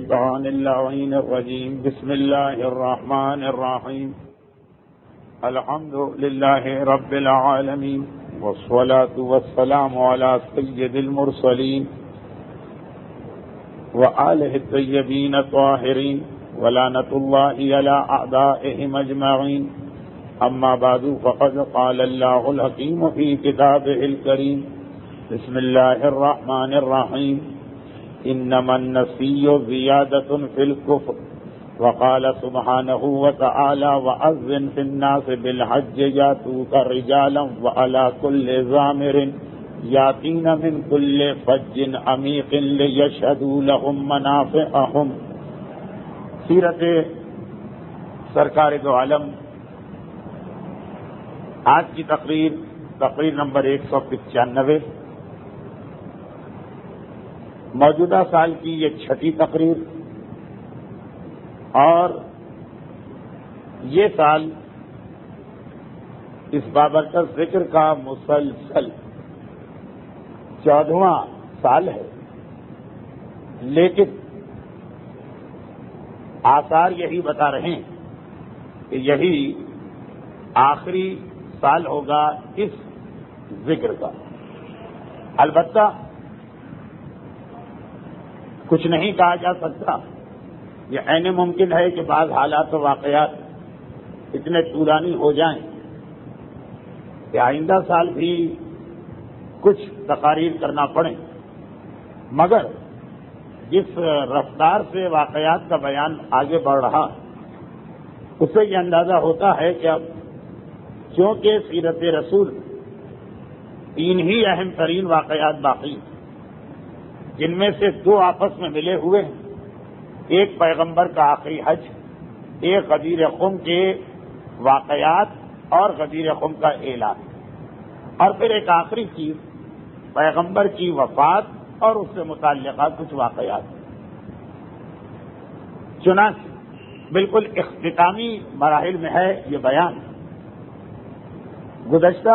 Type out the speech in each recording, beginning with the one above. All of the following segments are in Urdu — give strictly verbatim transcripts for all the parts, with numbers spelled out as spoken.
الشيطان اللعين الرجيم بسم الله الرحمن الرحيم الحمد لله رب العالمين والصلاة والسلام على سيد المرسلين وآله الطيبين الطاهرين ولعنة الله على أعدائهم أجمعين أما بعد فقد قال الله الحكيم في كتابه الكريم بسم الله الرحمن الرحيم إنما النسي زيادة في الكفر وقال سبحانه وتعالى وأذن في الناس بالحج يأتوك رجالا وعلى كل ضامر يأتين من كل فج عميق ليشهدوا لهم منافعهم. سیرت سرکار دو عالم آج کی تقریر تقریر نمبر ایک سو پچانوے، موجودہ سال کی یہ چھٹی تقریر، اور یہ سال اس بابرکت ذکر کا مسلسل چودہواں سال ہے، لیکن آثار یہی بتا رہے ہیں کہ یہی آخری سال ہوگا اس ذکر کا. البتہ کچھ نہیں کہا جا سکتا، یہ عین ممکن ہے کہ بعض حالات و واقعات اتنے طولانی ہو جائیں کہ آئندہ سال بھی کچھ تقاریر کرنا پڑے، مگر جس رفتار سے واقعات کا بیان آگے بڑھ رہا اس سے یہ اندازہ ہوتا ہے کہ اب چونکہ سیرت رسول تین ہی اہم ترین واقعات باقی، جن میں سے دو آپس میں ملے ہوئے ہیں، ایک پیغمبر کا آخری حج، ایک غدیر خم کے واقعات اور غدیر خم کا اعلان، اور پھر ایک آخری چیز پیغمبر کی وفات اور اس سے متعلقہ کچھ واقعات. چنانچہ بالکل اختتامی مراحل میں ہے یہ بیان. گزشتہ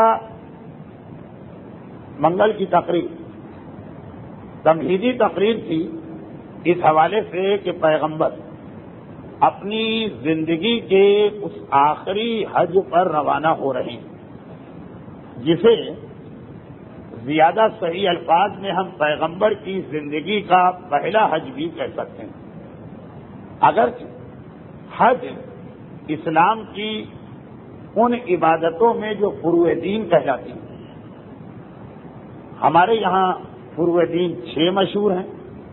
منگل کی تقریر تمہیدی تقریر تھی اس حوالے سے کہ پیغمبر اپنی زندگی کے اس آخری حج پر روانہ ہو رہے ہیں، جسے زیادہ صحیح الفاظ میں ہم پیغمبر کی زندگی کا پہلا حج بھی کہہ سکتے ہیں. اگرچہ حج اسلام کی ان عبادتوں میں جو فروع دین کہلاتی ہیں، ہمارے یہاں فروع دین چھ مشہور ہیں،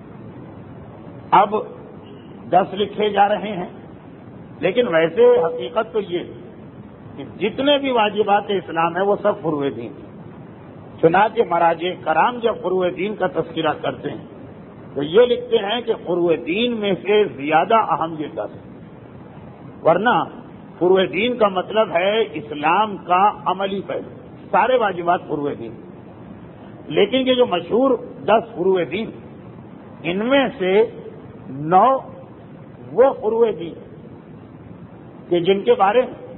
اب دس لکھے جا رہے ہیں، لیکن ویسے حقیقت تو یہ کہ جتنے بھی واجبات اسلام ہیں وہ سب فروع دین ہیں. چنانچہ مراجع کرام جب فروع دین کا تذکرہ کرتے ہیں تو یہ لکھتے ہیں کہ فروع دین میں سے زیادہ اہم یہ دس، ورنہ فروع دین کا مطلب ہے اسلام کا عملی پہلو، سارے واجبات فروع دین. لیکن یہ جو مشہور دس فروع دین، ان میں سے نو وہ فروع دین کہ جن کے بارے میں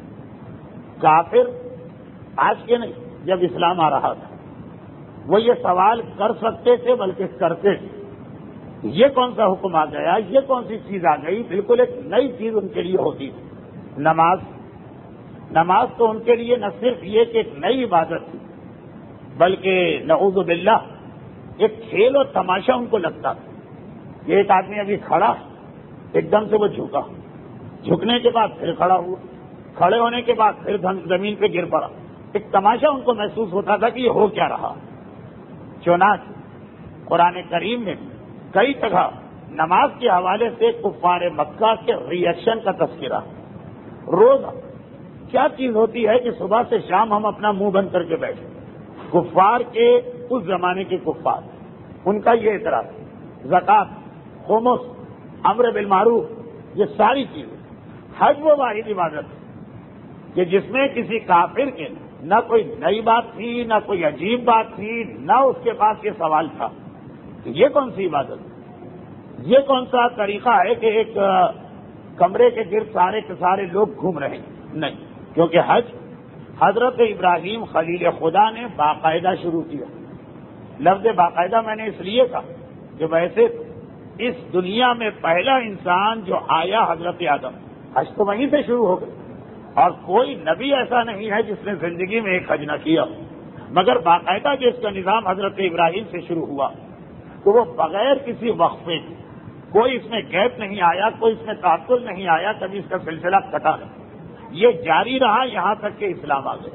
کافر آج کے نہیں، جب اسلام آ رہا تھا وہ یہ سوال کر سکتے تھے بلکہ کرتے تھے. یہ کون سا حکم آ گیا، یہ کون سی چیز آ گئی؟ بالکل ایک نئی چیز ان کے لیے ہوتی تھی. نماز نماز تو ان کے لیے نہ صرف یہ کہ ایک نئی عبادت تھی، بلکہ نعوذ باللہ ایک کھیل اور تماشا ان کو لگتا تھا. ایک آدمی ابھی کھڑا، ایک دم سے وہ جھکا، جھکنے کے بعد پھر کھڑا ہوا، کھڑے ہونے کے بعد پھر زمین پہ گر پڑا. ایک تماشا ان کو محسوس ہوتا تھا کہ یہ ہو کیا رہا. چنانچہ قرآن کریم میں کئی جگہ نماز کے حوالے سے کفار مکہ کے ریئیکشن کا تذکرہ. روز کیا چیز ہوتی ہے کہ صبح سے شام ہم اپنا منہ بند کر کے بیٹھے؟ کفار کے اس زمانے کے کفار، ان کا یہ اعتراض، زکات، خمس، امر بالمعروف، یہ ساری چیزیں. حج وہ واحد عبادت کہ جس میں کسی کافر کے نہ کوئی نئی بات تھی، نہ کوئی عجیب بات تھی، نہ اس کے پاس یہ سوال تھا کہ یہ کون سی عبادت، یہ کون سا طریقہ ہے کہ ایک کمرے کے گرد سارے کے سارے لوگ گھوم رہے ہیں. نہیں، کیونکہ حج حضرت ابراہیم خلیل خدا نے باقاعدہ شروع کیا. لفظ باقاعدہ میں نے اس لیے کہا کہ ویسے اس دنیا میں پہلا انسان جو آیا حضرت آدم، حج تو وہیں سے شروع ہو گئی، اور کوئی نبی ایسا نہیں ہے جس نے زندگی میں ایک حج نہ کیا، مگر باقاعدہ جو اس کا نظام حضرت ابراہیم سے شروع ہوا تو وہ بغیر کسی وقفے کے، کوئی اس میں گیپ نہیں آیا، کوئی اس میں تعطل نہیں آیا، کبھی اس کا سلسلہ کٹا نہیں، یہ جاری رہا یہاں تک کہ اسلام آ گیا۔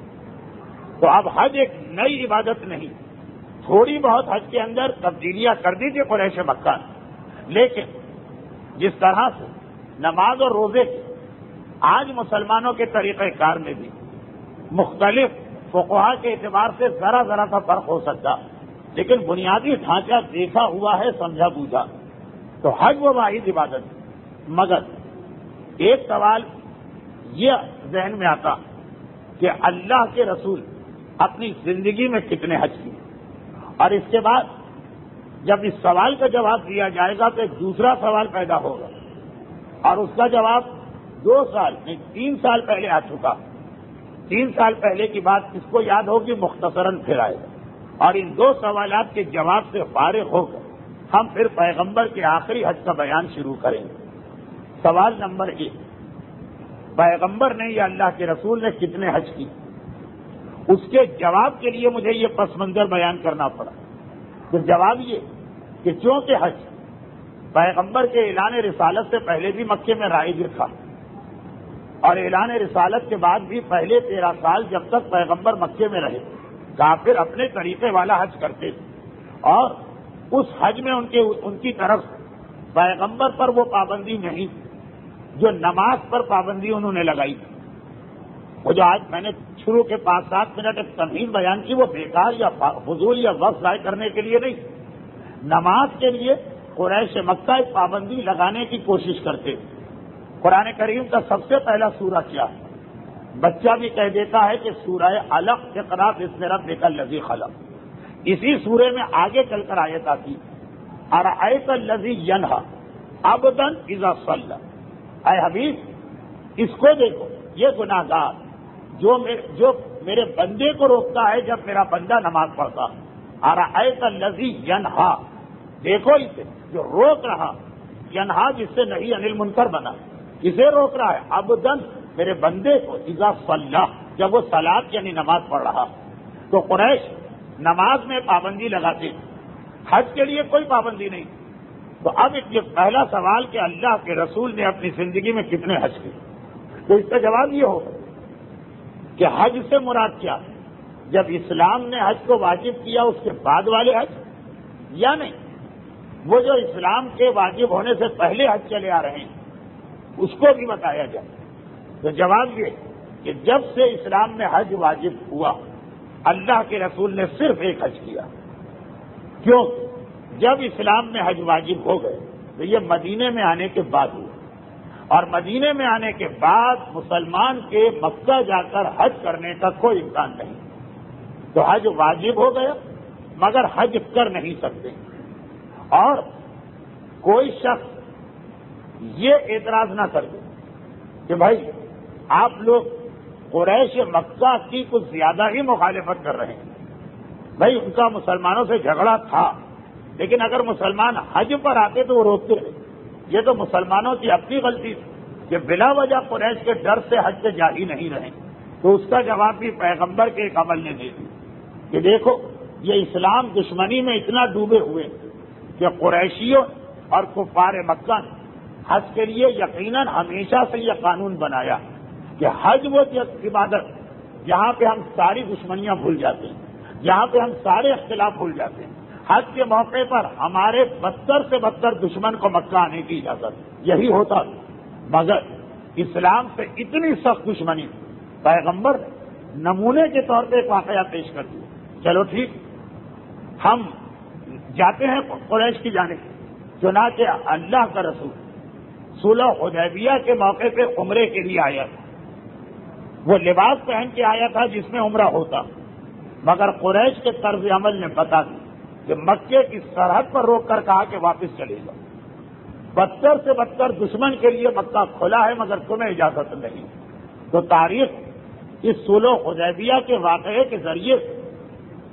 تو اب حج ایک نئی عبادت نہیں، تھوڑی بہت حج کے اندر تبدیلیاں کر دی تھی قریش مکہ نے، لیکن جس طرح سے نماز اور روزے کے آج مسلمانوں کے طریقہ کار میں بھی مختلف فقہا کے اعتبار سے ذرا ذرا سا فرق ہو سکتا، لیکن بنیادی ڈھانچہ دیکھا ہوا ہے، سمجھا بوجھا، تو حج وہ واحد عبادت ہے۔ مگر ایک سوال یہ ذہن میں آتا کہ اللہ کے رسول اپنی زندگی میں کتنے حج کیے، اور اس کے بعد جب اس سوال کا جواب دیا جائے گا تو ایک دوسرا سوال پیدا ہوگا، اور اس کا جواب دو سال نہیں تین سال پہلے آ چکا۔ تین سال پہلے کی بات کس کو یاد ہوگی، مختصراً پھر آئے گا، اور ان دو سوالات کے جواب سے فارغ ہو کر ہم پھر پیغمبر کے آخری حج کا بیان شروع کریں گے۔ سوال نمبر ایک، پیغمبر نے یا اللہ کے رسول نے کتنے حج کی؟ اس کے جواب کے لیے مجھے یہ پس منظر بیان کرنا پڑا۔ تو جواب یہ کہ چونکہ حج پیغمبر کے اعلان رسالت سے پہلے بھی مکے میں رائج تھا، اور اعلان رسالت کے بعد بھی پہلے تیرہ سال جب تک پیغمبر مکے میں رہے کافر اپنے طریقے والا حج کرتے تھے، اور اس حج میں ان کے ان کی طرف پیغمبر پر وہ پابندی نہیں جو نماز پر پابندی انہوں نے لگائی تھی۔ وہ جو آج میں نے شروع کے پانچ سات منٹ ایک تمہید بیان کی، وہ بیکار یا فضول یا وقت ضائع کرنے کے لیے نہیں، نماز کے لیے قریش مکہ ایک پابندی لگانے کی کوشش کرتے تھے۔ قرآن کریم کا سب سے پہلا سورہ کیا ہے؟ بچہ بھی کہہ دیتا ہے کہ سورہ علق اقرأ باسم ربک الذی خلق۔ اسی سورے میں آگے چل کر آیت آتی، ارأیت الذی ینہی عبدا اذا صلی، اے حبیب اس کو دیکھو، یہ گناہ گار جو جو میرے بندے کو روکتا ہے جب میرا بندہ نماز پڑھتا، ارأیت الذی ینہی، دیکھو اسے جو روک رہا، ینہا جس سے نہیں انل منکر بنا، اسے روک رہا ہے، عبدن میرے بندے کو، اذا صلی جب وہ صلاۃ یعنی نماز پڑھ رہا۔ تو قریش نماز میں پابندی لگاتے، حج کے لیے کوئی پابندی نہیں۔ تو اب یہ پہلا سوال کہ اللہ کے رسول نے اپنی زندگی میں کتنے حج کیے، تو اس کا جواب یہ ہوگا کہ حج سے مراد کیا، جب اسلام نے حج کو واجب کیا اس کے بعد والے حج یا نہیں، وہ جو اسلام کے واجب ہونے سے پہلے حج چلے آ رہے ہیں اس کو بھی بتایا جائے۔ تو جواب یہ کہ جب سے اسلام میں حج واجب ہوا اللہ کے رسول نے صرف ایک حج کیا، کیوں؟ جب اسلام میں حج واجب ہو گئے تو یہ مدینے میں آنے کے بعد ہوا، اور مدینے میں آنے کے بعد مسلمان کے مکہ جا کر حج کرنے کا کوئی امکان نہیں، تو حج واجب ہو گیا مگر حج کر نہیں سکتے۔ اور کوئی شخص یہ اعتراض نہ کر دے کہ بھائی آپ لوگ قریش مکہ کی کچھ زیادہ ہی مخالفت کر رہے ہیں، بھائی ان کا مسلمانوں سے جھگڑا تھا لیکن اگر مسلمان حج پر آتے تو وہ روکتے رہے، یہ تو مسلمانوں کی اپنی غلطی تھی کہ بلا وجہ قریش کے ڈر سے حج سے جا ہی نہیں رہے۔ تو اس کا جواب بھی پیغمبر کے ایک عمل نے دے دی کہ دیکھو یہ اسلام دشمنی میں اتنا ڈوبے ہوئے کہ قریشیوں اور کفار مکہ نے حج کے لیے یقیناً ہمیشہ سے یہ قانون بنایا کہ حج وہ عبادت جہاں پہ ہم ساری دشمنیاں بھول جاتے ہیں، جہاں پہ ہم سارے اختلاف بھول جاتے ہیں، حج کے موقع پر ہمارے بدتر سے بدتر دشمن کو مکہ آنے کی اجازت، یہی ہوتا۔ مگر اسلام سے اتنی سخت دشمنی پیغمبر نے نمونے کے طور پہ ایک واقعہ پیش کر دیا، چلو ٹھیک ہم جاتے ہیں قریش کی جانب، چنانچہ اللہ کا رسول صلح حدیبیہ کے موقع پہ عمرے کے لیے آیا تھا، وہ لباس پہن کے آیا تھا جس میں عمرہ ہوتا، مگر قریش کے طرز عمل نے بتا دی کہ مکے کی سرحد پر روک کر کہا کہ واپس چلے جاؤ، بدتر سے بدتر دشمن کے لیے مکہ کھلا ہے مگر تمہیں اجازت نہیں۔ تو تاریخ اس صلح حدیبیہ کے واقعے کے ذریعے اس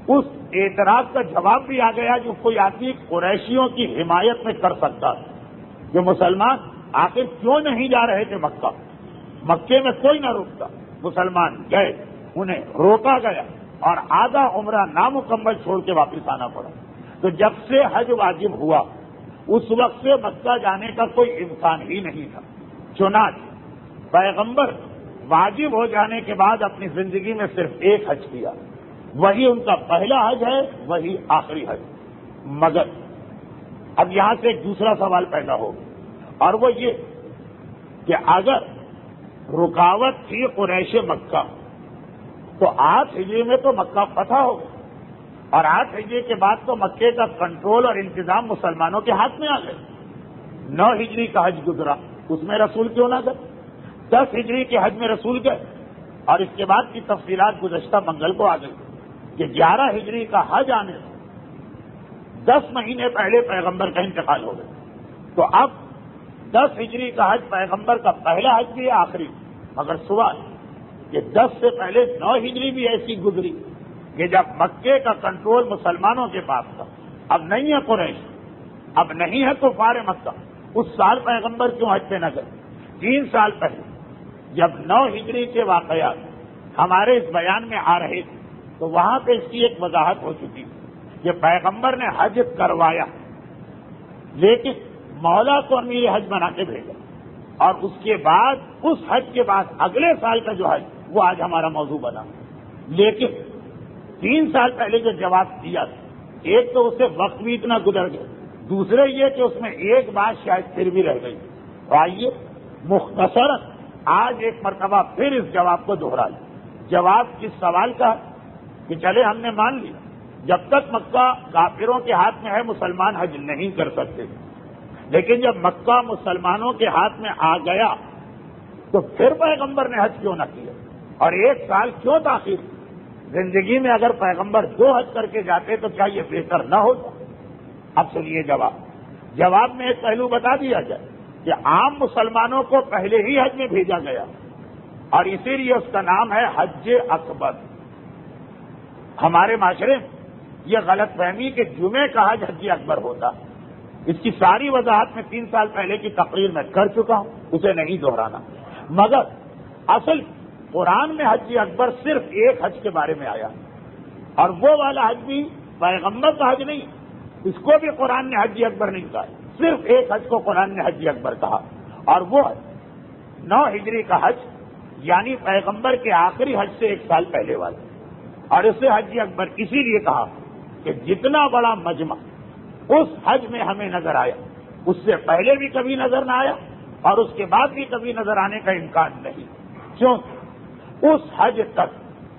اعتراض کا جواب بھی آ گیا جو کوئی آدمی قریشیوں کی حمایت میں کر سکتا جو مسلمان آخر کیوں نہیں جا رہے تھے مکہ؟ مکے میں کوئی نہ روکتا، مسلمان گئے، انہیں روکا گیا اور آدھا عمرہ نامکمل چھوڑ کے واپس آنا پڑا۔ تو جب سے حج واجب ہوا اس وقت سے مکہ جانے کا کوئی امکان ہی نہیں تھا۔ چنانچہ پیغمبر واجب ہو جانے کے بعد اپنی زندگی میں صرف ایک حج کیا، وہی ان کا پہلا حج ہے، وہی آخری حج۔ مگر اب یہاں سے ایک دوسرا سوال پیدا ہوگا، اور وہ یہ کہ اگر رکاوٹ تھی قریش مکہ تو آٹھ ہجری میں تو مکہ فتح ہو گیا، اور آٹھ ہجری کے بعد تو مکے کا کنٹرول اور انتظام مسلمانوں کے ہاتھ میں آ گئے۔ نو ہجری کا حج گزرا، اس میں رسول کیوں نہ گئے؟ دس ہجری کے حج میں رسول گئے، اور اس کے بعد کی تفصیلات گزشتہ منگل کو آ گئی کہ گیارہ ہجری کا حج آنے سے دس مہینے پہلے پیغمبر کا انتقال ہو گیا۔ تو اب دس ہجری کا حج پیغمبر کا پہلا حج بھی ہے، آخری، مگر سوال کہ دس سے پہلے نو ہجری بھی ایسی گزری کہ جب مکے کا کنٹرول مسلمانوں کے پاس تھا، اب نہیں ہے قریش، اب نہیں ہے کفار مکہ، اس سال پیغمبر کیوں حج پہ نہ گئے؟ تین سال پہلے جب نو ہجری کے واقعات ہمارے اس بیان میں آ رہے تھے تو وہاں پہ اس کی ایک وضاحت ہو چکی کہ پیغمبر نے حج کروایا، لیکن مولا کو امیر حج بنا کے بھیجا، اور اس کے بعد اس حج کے بعد اگلے سال کا جو حج وہ آج ہمارا موضوع بنا۔ لیکن تین سال پہلے جو جواب دیا تھا، ایک تو اسے وقت بھی اتنا گزر گیا، دوسرے یہ کہ اس میں ایک بات شاید پھر بھی رہ گئی۔ تو آئیے مختصر آج ایک مرتبہ پھر اس جواب کو دوہرا لیں۔ جواب کس سوال کا ہے کہ چلے ہم نے مان لیا جب تک مکہ کافروں کے ہاتھ میں ہے مسلمان حج نہیں کر سکتے، لیکن جب مکہ مسلمانوں کے ہاتھ میں آ گیا تو پھر پیغمبر نے حج کیوں نہ کیا اور ایک سال کیوں تاخیر؟ زندگی میں اگر پیغمبر دو حج کر کے جاتے تو کیا یہ بہتر نہ ہوتا؟ اب سنیے جواب جواب میں ایک پہلو بتا دیا جائے کہ عام مسلمانوں کو پہلے ہی حج میں بھیجا گیا اور اسی لیے اس کا نام ہے حج اکبر۔ ہمارے معاشرے میں یہ غلط فہمی کہ جمعے کا حج حج اکبر ہوتا، اس کی ساری وضاحت میں تین سال پہلے کی تقریر میں کر چکا ہوں، اسے نہیں دہرانا۔ مگر اصل قرآن میں حج اکبر صرف ایک حج کے بارے میں آیا، اور وہ والا حج بھی پیغمبر کا حج نہیں، اس کو بھی قرآن نے حج اکبر نہیں کہا، صرف ایک حج کو قرآن نے حج اکبر کہا، اور وہ حج نو ہجری کا حج، یعنی پیغمبر کے آخری حج سے ایک سال پہلے والا، اور اسے حج اکبر اسی لیے کہا کہ جتنا بڑا مجمع اس حج میں ہمیں نظر آیا اس سے پہلے بھی کبھی نظر نہ آیا اور اس کے بعد بھی کبھی نظر آنے کا امکان نہیں، کیونکہ اس حج تک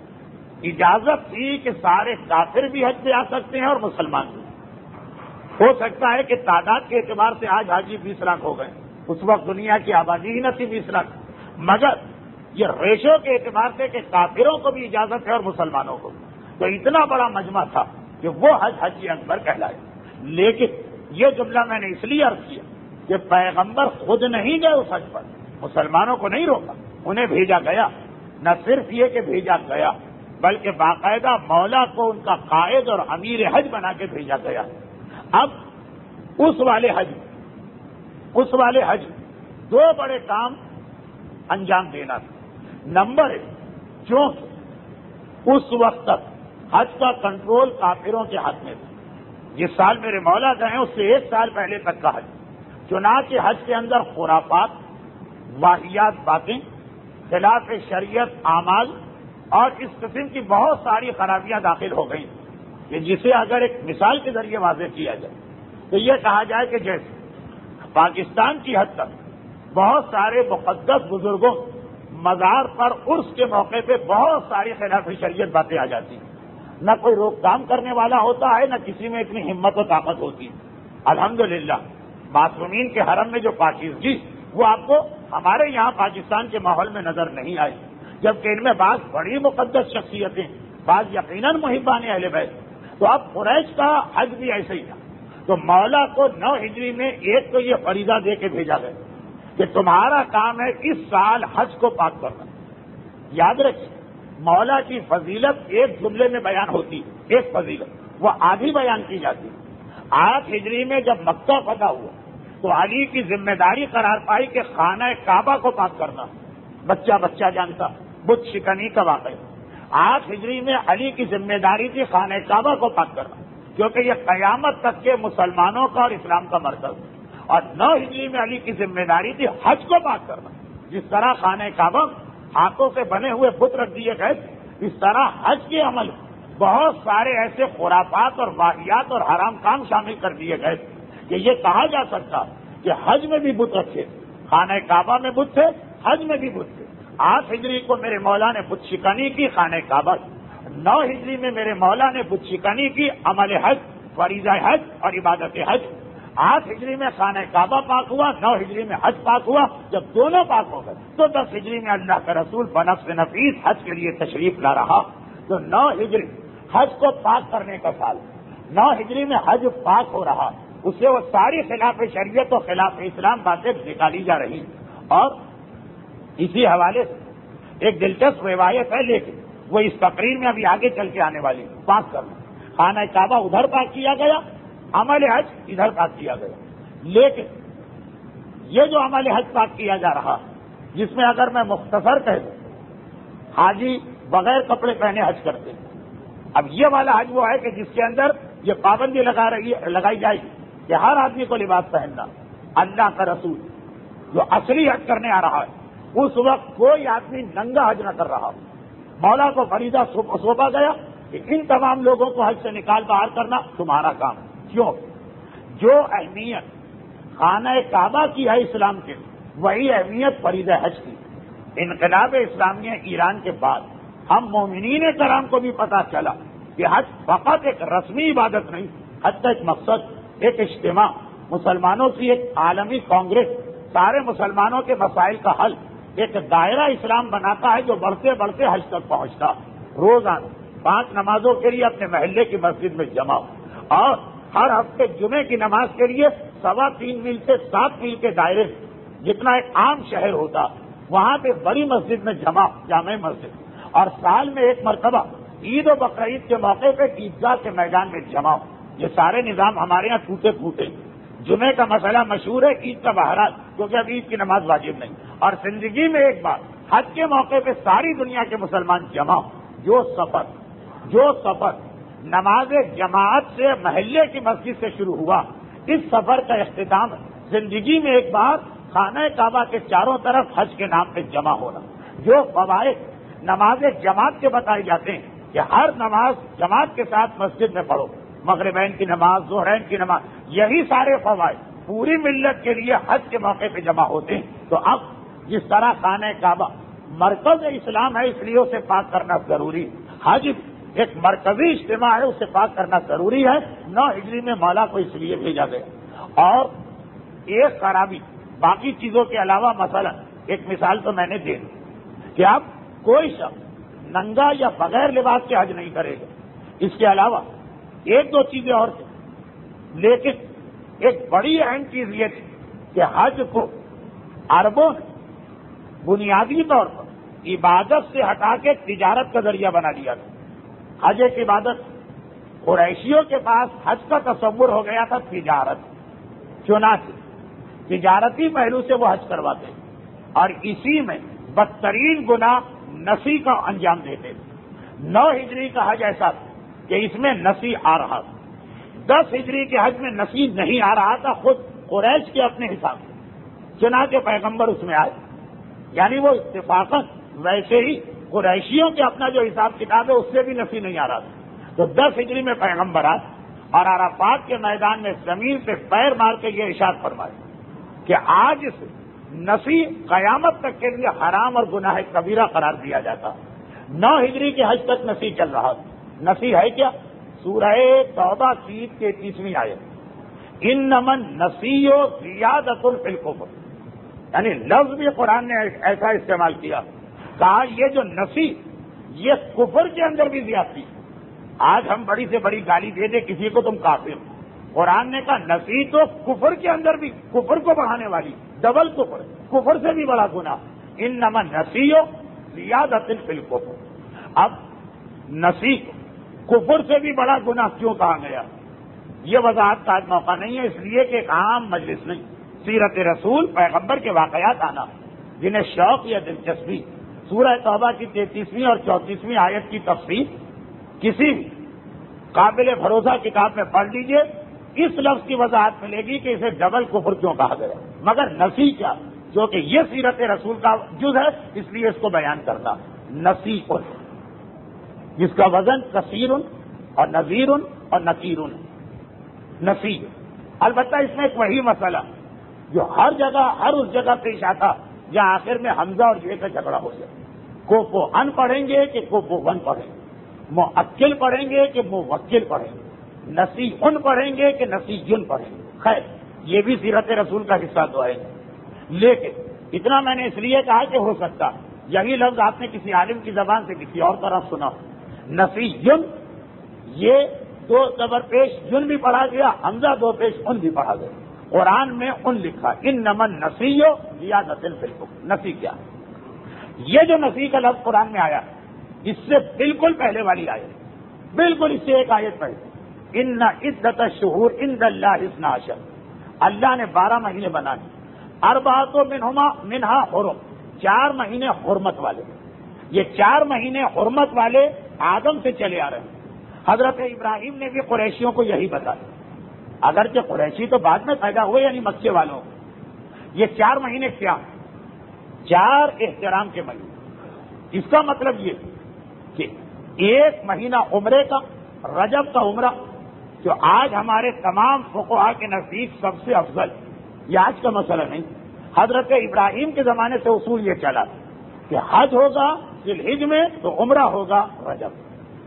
اجازت تھی کہ سارے کافر بھی حج پہ آ سکتے ہیں اور مسلمان بھی۔ ہو سکتا ہے کہ تعداد کے اعتبار سے آج حاجی بیس لاکھ ہو گئے، اس وقت دنیا کی آبادی ہی نہ تھی بیس لاکھ، مگر یہ ریشو کے اعتبار سے کہ کافروں کو بھی اجازت ہے اور مسلمانوں کو بھی، تو اتنا بڑا مجمع تھا کہ وہ حج حج اکبر کہلائے۔ لیکن یہ جملہ میں نے اس لیے عرض کیا کہ پیغمبر خود نہیں گئے اس حج پر، مسلمانوں کو نہیں روکا، انہیں بھیجا گیا، نہ صرف یہ کہ بھیجا گیا بلکہ باقاعدہ مولا کو ان کا قائد اور امیر حج بنا کے بھیجا گیا۔ اب اس والے حج اس والے حج دو بڑے کام انجام دینا تھا۔ نمبر ایک، چونکہ اس وقت تک حج کا کنٹرول کافروں کے ہاتھ میں تھا، جس سال میرے مولا گئے ہیں اس سے ایک سال پہلے تک کا حج، چنانچہ حج کے اندر خرافات، واہیات باتیں، خلاف شریعت اعمال اور اس قسم کی بہت ساری خرابیاں داخل ہو گئیں کہ جسے اگر ایک مثال کے ذریعے واضح کیا جائے تو یہ کہا جائے کہ جیسے پاکستان کی حد تک بہت سارے مقدس بزرگوں مزار پر عرس کے موقع پہ بہت ساری خلاف شریعت باتیں آ جاتی ہیں، نہ کوئی روک تھام کرنے والا ہوتا ہے، نہ کسی میں اتنی ہمت و طاقت ہوتی ہے۔ الحمدللہ معصومین کے حرم میں جو پاکیزگی وہ آپ کو ہمارے یہاں پاکستان کے ماحول میں نظر نہیں آئی، جبکہ ان میں بعض بڑی مقدس شخصیتیں، بعض یقیناً محبان اہل بیت۔ تو اب قریش کا حج بھی ایسے ہی تھا، تو مولا کو نو ہجری میں ایک تو یہ فریضہ دے کے بھیجا گیا کہ تمہارا کام ہے اس سال حج کو پاک کرنا۔ یاد رکھیں مولا کی فضیلت ایک جملے میں بیان ہوتی ایک فضیلت وہ آدھی بیان کی جاتی ہے۔ آٹھ ہجری میں جب مکہ فتح ہوا تو علی کی ذمہ داری قرار پائی کہ خانہ کعبہ کو پاک کرنا، بچہ بچہ جانتا بت شکنی کا واقعہ۔ آٹھ ہجری میں علی کی ذمہ داری تھی خانہ کعبہ کو پاک کرنا، کیونکہ یہ قیامت تک کے مسلمانوں کا اور اسلام کا مرکز ہے۔ اور نو ہجری میں علی کی ذمہ داری تھی حج کو پاک کرنا۔ جس طرح خانہ کعبہ ہاتھوں سے بنے ہوئے بت رکھ دیے گئے، اس طرح حج کے عمل بہت سارے ایسے خرافات اور واقعات اور حرام کام شامل کر دیے گئے کہ یہ کہا جا سکتا کہ حج میں بھی بت رکھے، خانہ کعبہ میں بت تھے، حج میں بھی بت تھے۔ آٹھ ہجری کو میرے مولا نے بت شکنی کی خانہ کعبہ، نو ہجری میں میرے مولا نے بت شکنی کی عمل حج، فریضہ حج اور عبادت حج۔ آٹھ ہجری میں خانہ کعبہ پاک ہوا، نو ہجری میں حج پاک ہوا۔ جب دونوں پاک ہو گئے تو دس ہجری میں اللہ کا رسول بنفس نفیس حج کے لیے تشریف لا رہا۔ تو نو ہجری حج کو پاک کرنے کا سال، نو ہجری میں حج پاک ہو رہا، اس سے وہ ساری خلاف شریعت و خلاف اسلام باتیں نکالی جا رہی۔ اور اسی حوالے سے ایک دلچسپ روایت ہے، لیکن وہ اس تقریر میں ابھی آگے چل کے آنے والی پاک کرنا۔ خانہ کعبہ ادھر پاک کیا گیا، عمل حج ادھر پاک کیا گیا، لیکن یہ جو عمل حج پاک کیا جا رہا، جس میں اگر میں مختصر کہہ دوں، حاجی بغیر کپڑے پہنے حج کرتے ہیں۔ اب یہ والا حج وہ ہے کہ جس کے اندر یہ پابندی لگا رہی ہے لگائی جائے گی کہ ہر آدمی کو لباس پہننا۔ اللہ کا رسول جو اصلی حج کرنے آ رہا ہے، اس وقت کوئی آدمی ننگا حج نہ کر رہا۔ مولا کو فریضہ سونپا گیا کہ ان تمام لوگوں کو حج سے نکال باہر کرنا تمہارا کام ہے۔ کیوں؟ جو اہمیت خانہ کعبہ کی ہے اسلام کے، وہی اہمیت فریضہ حج کی۔ انقلاب اسلامیہ ایران کے بعد ہم مومنین کرام کو بھی پتہ چلا کہ حج فقط ایک رسمی عبادت نہیں، حج کا ایک مقصد، ایک اجتماع، مسلمانوں کی ایک عالمی کانگریس، سارے مسلمانوں کے مسائل کا حل، ایک دائرہ اسلام بناتا ہے جو بڑھتے بڑھتے حج تک پہنچتا۔ روزانہ پانچ نمازوں کے لیے اپنے محلے کی مسجد میں جمع، اور ہر ہفتے جمعے کی نماز کے لیے سوا تین میل سے سات میل کے دائرے، جتنا ایک عام شہر ہوتا وہاں پہ بڑی مسجد میں جمع، جامع مسجد، اور سال میں ایک مرتبہ عید و بقرعید کے موقع پہ عیدگاہ کے میدان میں جمع۔ یہ سارے نظام ہمارے یہاں ٹوٹے پھوٹے۔ جمعے کا مسئلہ مشہور ہے، عید کا بہرحال، کیونکہ اب عید کی نماز واجب نہیں، اور زندگی میں ایک بار حج کے موقع پہ ساری دنیا کے مسلمان جمع۔ جو سفر جو سفر نماز جماعت سے محلے کی مسجد سے شروع ہوا، اس سفر کا اختتام زندگی میں ایک بار خانہ کعبہ کے چاروں طرف حج کے نام پہ جمع ہونا۔ جو فوائد نماز جماعت کے بتائے جاتے ہیں کہ ہر نماز جماعت کے ساتھ مسجد میں پڑھو، مغربین کی نماز، ظہرین کی نماز، یہی سارے فوائد پوری ملت کے لیے حج کے موقع پہ جمع ہوتے ہیں۔ تو اب جس طرح خانہ کعبہ مرکز اسلام ہے، اس لیے اسے پاک کرنا ضروری ہے۔ حج ایک مرکزی اجتماع ہے، اسے پاک کرنا ضروری ہے۔ نو ہجری میں مولا کو اس لیے بھیجا گیا۔ اور ایک خرابی باقی چیزوں کے علاوہ، مثلا ایک مثال تو میں نے دے دی کہ اب کوئی شخص ننگا یا بغیر لباس کے حج نہیں کرے گا۔ اس کے علاوہ ایک دو چیزیں اور تھیں، لیکن ایک بڑی اہم چیز یہ تھی کہ حج کو عربوں نے بنیادی طور پر عبادت سے ہٹا کے تجارت کا ذریعہ بنا دیا تھا۔ حج ایک عبادت، قریشیوں کے پاس حج کا تصور ہو گیا تھا تجارت، چنانچہ تجارتی پہلو سے وہ حج کرواتے ہیں، اور اسی میں بدترین گناہ نسی کا انجام دیتے تھے۔ نو ہجری کا حج ایسا تھا کہ اس میں نسی آ رہا تھا، دس ہجری کے حج میں نسی نہیں آ رہا تھا، خود قریش کے اپنے حساب سے، چنانچہ پیغمبر اس میں آئے، یعنی وہ اتفاقاً ویسے ہی قریشیوں کے اپنا جو حساب کتاب ہے اس سے بھی نفی نہیں آ رہا تھا۔ تو دس ہجری میں پیغمبر آئے اور عرفات کے میدان میں زمین پہ پیر مار کے یہ ارشاد فرمائے کہ آج سے نفی قیامت تک کے لیے حرام اور گناہ کبیرہ قرار دیا جاتا۔ نو ہجری کے حج تک نفی چل رہا تھا۔ نفی ہے کیا؟ سورہ توبہ کی تینتیسویں آیت، انما النسیء زیادۃ فی الکفر، یعنی لفظ بھی قرآن نے ایسا استعمال کیا، کہا یہ جو نفی یہ کفر کے اندر بھی زیادتی ہے۔ آج ہم بڑی سے بڑی گالی دے دیں کسی کو، تم کافر ہو، قرآن نے کہا نفی تو کفر کے اندر بھی، کفر کو بڑھانے والی، ڈبل کفر، کفر سے بھی بڑا گناہ، انما النسیء زیادۃ فی الکفر۔ اب نفی کو کفر سے بھی بڑا گناہ کیوں کہا گیا؟ یہ وضاحت کا موقع نہیں ہے، اس لیے کہ ایک عام مجلس نہیں، سیرت رسول پیغمبر کے واقعات آنا، جنہیں شوق یا دلچسپی، سورہ توبہ کی تینتیسویں اور چونتیسویں آیت کی تفسیر کسی قابل بھروسہ کتاب میں پڑھ لیجئے، اس لفظ کی وضاحت ملے گی کہ اسے ڈبل کفر کیوں کہا گیا، مگر نسی کیا، جو کہ یہ سیرت رسول کا جز ہے، اس لیے اس کو بیان کرنا نسی پر، جس کا وزن کثیر اور نذیر اور نکیر نسی۔ البتہ اس میں ایک وہی مسئلہ جو ہر جگہ ہر اس جگہ پیش آتا جہاں آخر میں حمزہ اور یہ کا جھگڑا ہو جائے، کو کو ان پڑھیں گے کہ کو کو ون پڑھیں گے، موکل پڑھیں گے کہ موکل پڑھیں گے، نسی ان پڑھیں گے کہ نسی جن پڑھیں گے۔ خیر یہ بھی سیرت رسول کا حصہ تو ہے، لیکن اتنا میں نے اس لیے کہا کہ ہو سکتا یہی لفظ آپ نے کسی عالم کی زبان سے کسی اور طرف سنا، نسی جن، یہ دو زبر پیش جن بھی پڑھا گیا، حمزہ دو پیش ان بھی پڑھا گیا، قرآن میں ان لکھا ان نمن نسیو یا نسل بالکل نسی کیا، یہ جو نسی کا لفظ قرآن میں آیا اس سے بالکل پہلے والی آیت، بالکل اس سے ایک آیت پہلے، ان عدت الشہور عند اللہ اثنا عشر، اللہ نے بارہ مہینے بنائے، اربعۃ منہما منہا حرم، چار مہینے حرمت والے، یہ چار مہینے حرمت والے آدم سے چلے آ رہے ہیں۔ حضرت ابراہیم نے بھی قریشیوں کو یہی بتایا، اگرچہ قریشی تو بعد میں پیدا ہوئے یعنی مکے والوں، یہ چار مہینے کیا، چار احترام کے مہینے۔ اس کا مطلب یہ کہ ایک مہینہ عمرے کا، رجب کا عمرہ، جو آج ہمارے تمام فقہاء کے نزدیک سب سے افضل، یہ آج کا مسئلہ نہیں، حضرت ابراہیم کے زمانے سے اصول یہ چلا کہ حج ہوگا ذی الحج میں تو عمرہ ہوگا رجب،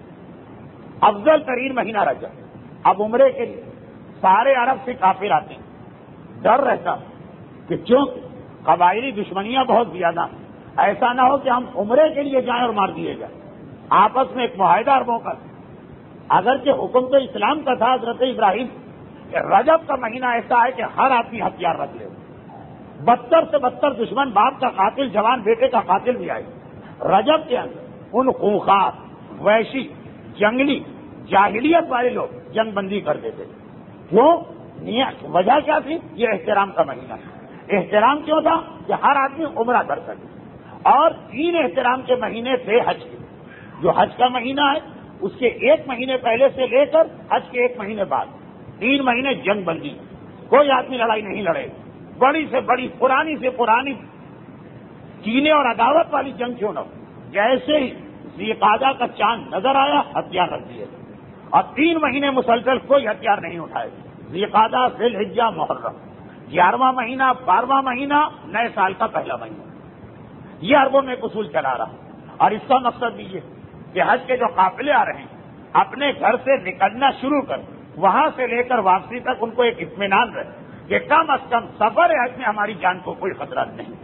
افضل ترین مہینہ رجب۔ اب عمرے کے لیے سارے عرب سے کافر آتے ہیں، ڈر رہتا کہ چونکہ قبائلی دشمنیاں بہت زیادہ، ایسا نہ ہو کہ ہم عمرے کے لیے جائیں اور مار دیے جائیں، آپس میں ایک معاہدہ عربوں کا، اگرچہ حکم تو اسلام کا تھا حضرت ابراہیم کہ رجب کا مہینہ ایسا ہے کہ ہر آدمی ہتھیار رکھ لے، بدتر سے بدتر دشمن، باپ کا قاتل جوان بیٹے کا قاتل بھی آئے، رجب کے اندر ان خونخوار وحشی جنگلی جاہلیت والے لوگ جنگ بندی کر دیتے، کیوں؟ وجہ کیا تھی؟ یہ احترام کا مہینہ، احترام کیوں تھا؟ کہ ہر آدمی عمرہ کر سکے، اور تین احترام کے مہینے تھے حج کے، جو حج کا مہینہ ہے اس کے ایک مہینے پہلے سے لے کر حج کے ایک مہینے بعد تین مہینے جنگ بندی، کوئی آدمی لڑائی نہیں لڑے، بڑی سے بڑی پرانی سے پرانی کینے اور عداوت والی جنگ کیوں نہ ہو، جیسے ہی ذی قعدہ کا چاند نظر آیا ہتھیار رکھ دیے، اور تین مہینے مسلسل کوئی ہتھیار نہیں اٹھائے، ذی قعدہ ذی الحجہ محرم، گیارہواں مہینہ بارہواں مہینہ نئے سال کا پہلا مہینہ، یہ عربوں میں ایک اصول چلا رہا، اور اس کا مقصد بھی یہ کہ حج کے جو قافلے آ رہے ہیں اپنے گھر سے نکلنا شروع کر وہاں سے لے کر واپسی تک ان کو ایک اطمینان رہے کہ کم از کم سفر حج میں ہماری جان کو کوئی خطرہ نہیں۔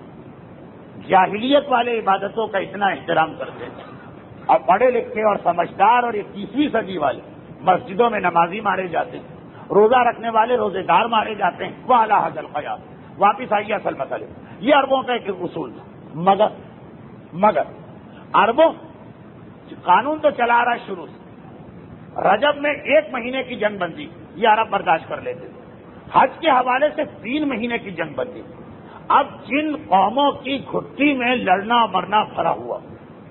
جاہلیت والے عبادتوں کا اتنا احترام کرتے ہیں، اور پڑھے لکھے اور سمجھدار اور اکیسویں صدی والے مسجدوں میں نمازی مارے جاتے ہیں، روزہ رکھنے والے روزے دار مارے جاتے ہیں، وہ اعلیٰ حضل قیام۔ واپس آئیے اصل مسئلے، یہ عربوں کا ایک اصول تھا، مگر مگر عربوں قانون تو چلا رہا ہے شروع سے، رجب میں ایک مہینے کی جنگ بندی یہ عرب برداشت کر لیتے تھے، حج کے حوالے سے تین مہینے کی جنگ بندی۔ اب جن قوموں کی گھٹی میں لڑنا مرنا بھرا ہوا،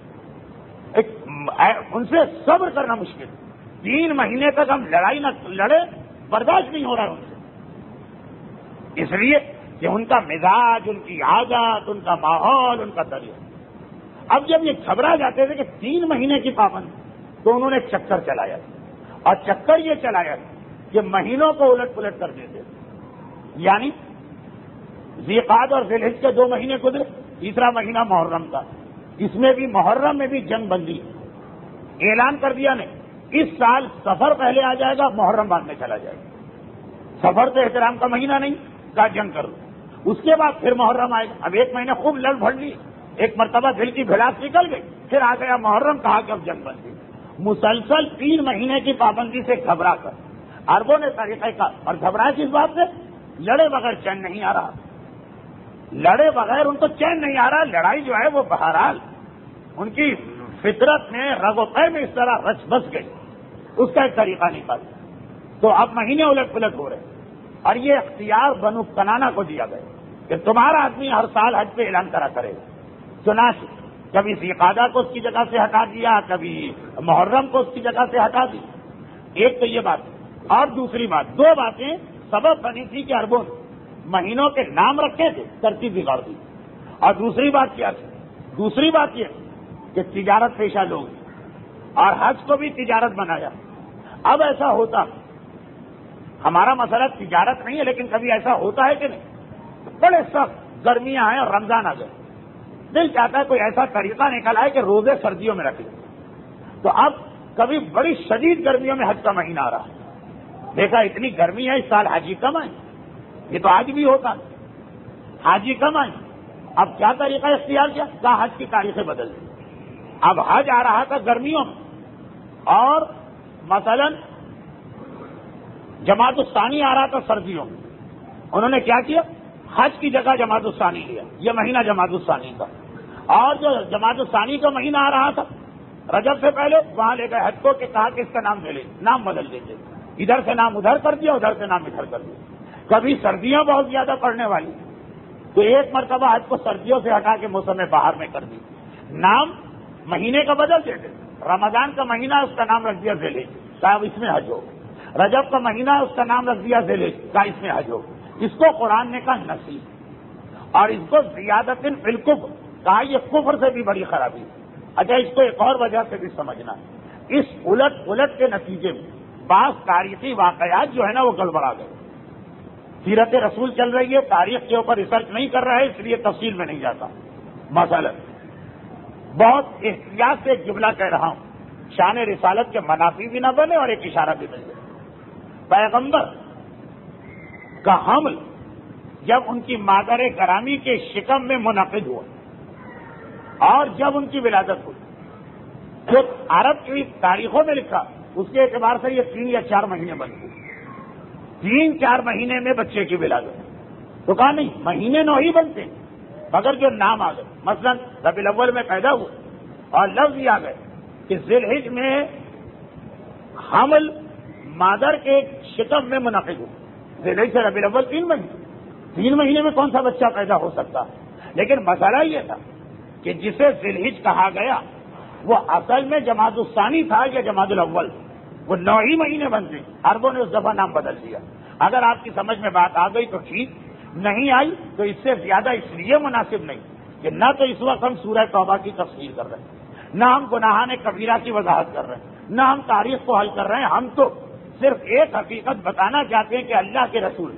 ایک ان سے صبر کرنا مشکل، تین مہینے تک ہم لڑائی نہ لڑے برداشت نہیں ہو رہا ان سے، اس لیے کہ ان کا مزاج، ان کی عادت، ان کا ماحول، ان کا طریقہ۔ اب جب یہ گھبرا جاتے تھے کہ تین مہینے کی پابندی، تو انہوں نے چکر چلایا، اور چکر یہ چلایا کہ مہینوں کو الٹ پلٹ کر دیتے، یعنی ذی قعدہ اور ذی الحجہ کے دو مہینے گزرے، تیسرا مہینہ محرم تھا، اس میں بھی محرم میں بھی جنگ بندی، اعلان کر دیا نے اس سال سفر پہلے آ جائے گا، محرم بعد میں چلا جائے گا، سفر تو احترام کا مہینہ نہیں، کا جنگ کر لو، اس کے بعد پھر محرم آئے گا۔ اب ایک مہینے خوب لڑ بھڑ لی، ایک مرتبہ دل کی بھڑاس نکل گئی، پھر آ گیا محرم، کہا کہ اب جنگ بندی، مسلسل تین مہینے کی پابندی سے گھبرا کر عربوں نے طریقہ کا، اور گھبراہ کس بات سے؟ لڑے بغیر چین نہیں آ رہا، لڑے بغیر ان کو چین نہیں آ رہا، لڑائی جو ہے وہ بہرحال ان کی فطرت میں رگ و پے میں اس طرح رچ بس گئی اس کا ایک طریقہ نکال. تو اب مہینے الٹ پلٹ ہو رہے اور یہ اختیار بنو کنانا کو دیا گیا کہ تمہارا آدمی ہر سال حج پہ اعلان کرا کرے گا. چنانچہ کبھی ذیقعدہ کو اس کی جگہ سے ہٹا دیا, کبھی محرم کو اس کی جگہ سے ہٹا دی. ایک تو یہ بات, اور دوسری بات, دو باتیں سبب بنی تھی کہ عربوں نے مہینوں کے نام رکھے تھے, ترتیب بگاڑ دی. اور دوسری بات کیا تھی؟ دوسری بات یہ کہ تجارت پیشہ لوگ اور حج کو بھی تجارت بنایا. اب ایسا ہوتا, ہمارا مسئلہ تجارت نہیں ہے, لیکن کبھی ایسا ہوتا ہے کہ نہیں, بڑے سخت گرمیاں آئیں اور رمضان آ گئے, دل چاہتا ہے کوئی ایسا طریقہ نکل آئے کہ روزے سردیوں میں رکھ لیں. تو اب کبھی بڑی شدید گرمیوں میں حج کا مہینہ آ رہا ہے, دیکھا اتنی گرمی ہے اس سال حاجی کم آئے. یہ تو آج بھی ہوتا, حاجی کم آئے. اب کیا طریقہ اختیار کیا؟ کہا حج کی تاریخیں بدل دی. اب حج آ رہا تھا گرمیوں میں اور مثلا جماعت الثانی آ رہا تھا سردیوں میں. انہوں نے کیا کیا؟ حج کی جگہ جماعت الثانی لیا, یہ مہینہ جماعت الثانی کا. اور جو جماعت الثانی کا مہینہ آ رہا تھا رجب سے پہلے, وہاں لے گئے حج کو کہ کہا کہ اس کا نام لے لیں, نام بدل دیتے. ادھر سے نام ادھر کر دیا, ادھر سے نام ادھر کر دیا. کبھی سردیاں بہت زیادہ پڑنے والی تو ایک مرتبہ حج کو سردیوں سے ہٹا کے موسم باہر میں کر دی, نام مہینے کا بدل دیتے. رمضان کا مہینہ اس کا نام رکھ دیا ذیل حج, کہا اس میں حج ہو. رجب کا مہینہ اس کا نام رکھ دیا ذیل حج, کہا اس میں حج ہو. اس کو قرآن نے کہا نسی, اور اس کو زیادت فی الکفر کہا یہ کفر سے بھی بڑی خرابی. اچھا, اس کو ایک اور وجہ سے بھی سمجھنا, اس الٹ الٹ کے نتیجے میں بعض تاریخی واقعات جو ہے نا وہ گڑبڑا گئے. سیرت رسول چل رہی ہے, تاریخ کے اوپر ریسرچ نہیں کر رہا ہے, اس لیے تفصیل میں نہیں جاتا. مثلا بہت احتیاط سے ایک جملہ کہہ رہا ہوں, شان رسالت کے منافی بھی نہ بنے اور ایک اشارہ بھی مل جائے. پیغمبر کا حمل جب ان کی مادر گرامی کے شکم میں منعقد ہوا اور جب ان کی ولادت ہوئی, جو عرب کی تاریخوں میں لکھا اس کے اعتبار سے یہ تین یا چار مہینے بنتے, تین چار مہینے میں بچے کی ولادت. تو کہا نہیں, مہینے نو ہی بنتے ہیں, مگر جو نام آ گئے, مثلا ربیع الاول میں پیدا ہوئے اور لفظ یہ آ گئے کہ ذی الحج میں حمل مادر کے شکم میں منعقد ہوا. ذی الحج سے ربیع الاول تین مہینے, تین مہینے میں کون سا بچہ پیدا ہو سکتا ہے؟ لیکن مسئلہ یہ تھا کہ جسے ذی الحج کہا گیا وہ اصل میں جماعت الثانی تھا یا جماعت الاول, وہ نو ہی مہینے بنتے. عربوں نے اس دفعہ نام بدل دیا. اگر آپ کی سمجھ میں بات آ گئی تو ٹھیک, نہیں آئی تو اس سے زیادہ اس لیے مناسب نہیں کہ نہ تو اس وقت ہم سورہ توبہ کی تفسیر کر رہے ہیں, نہ ہم گناہان کبیرہ کی وضاحت کر رہے ہیں, نہ ہم تاریخ کو حل کر رہے ہیں. ہم تو صرف ایک حقیقت بتانا چاہتے ہیں کہ اللہ کے رسول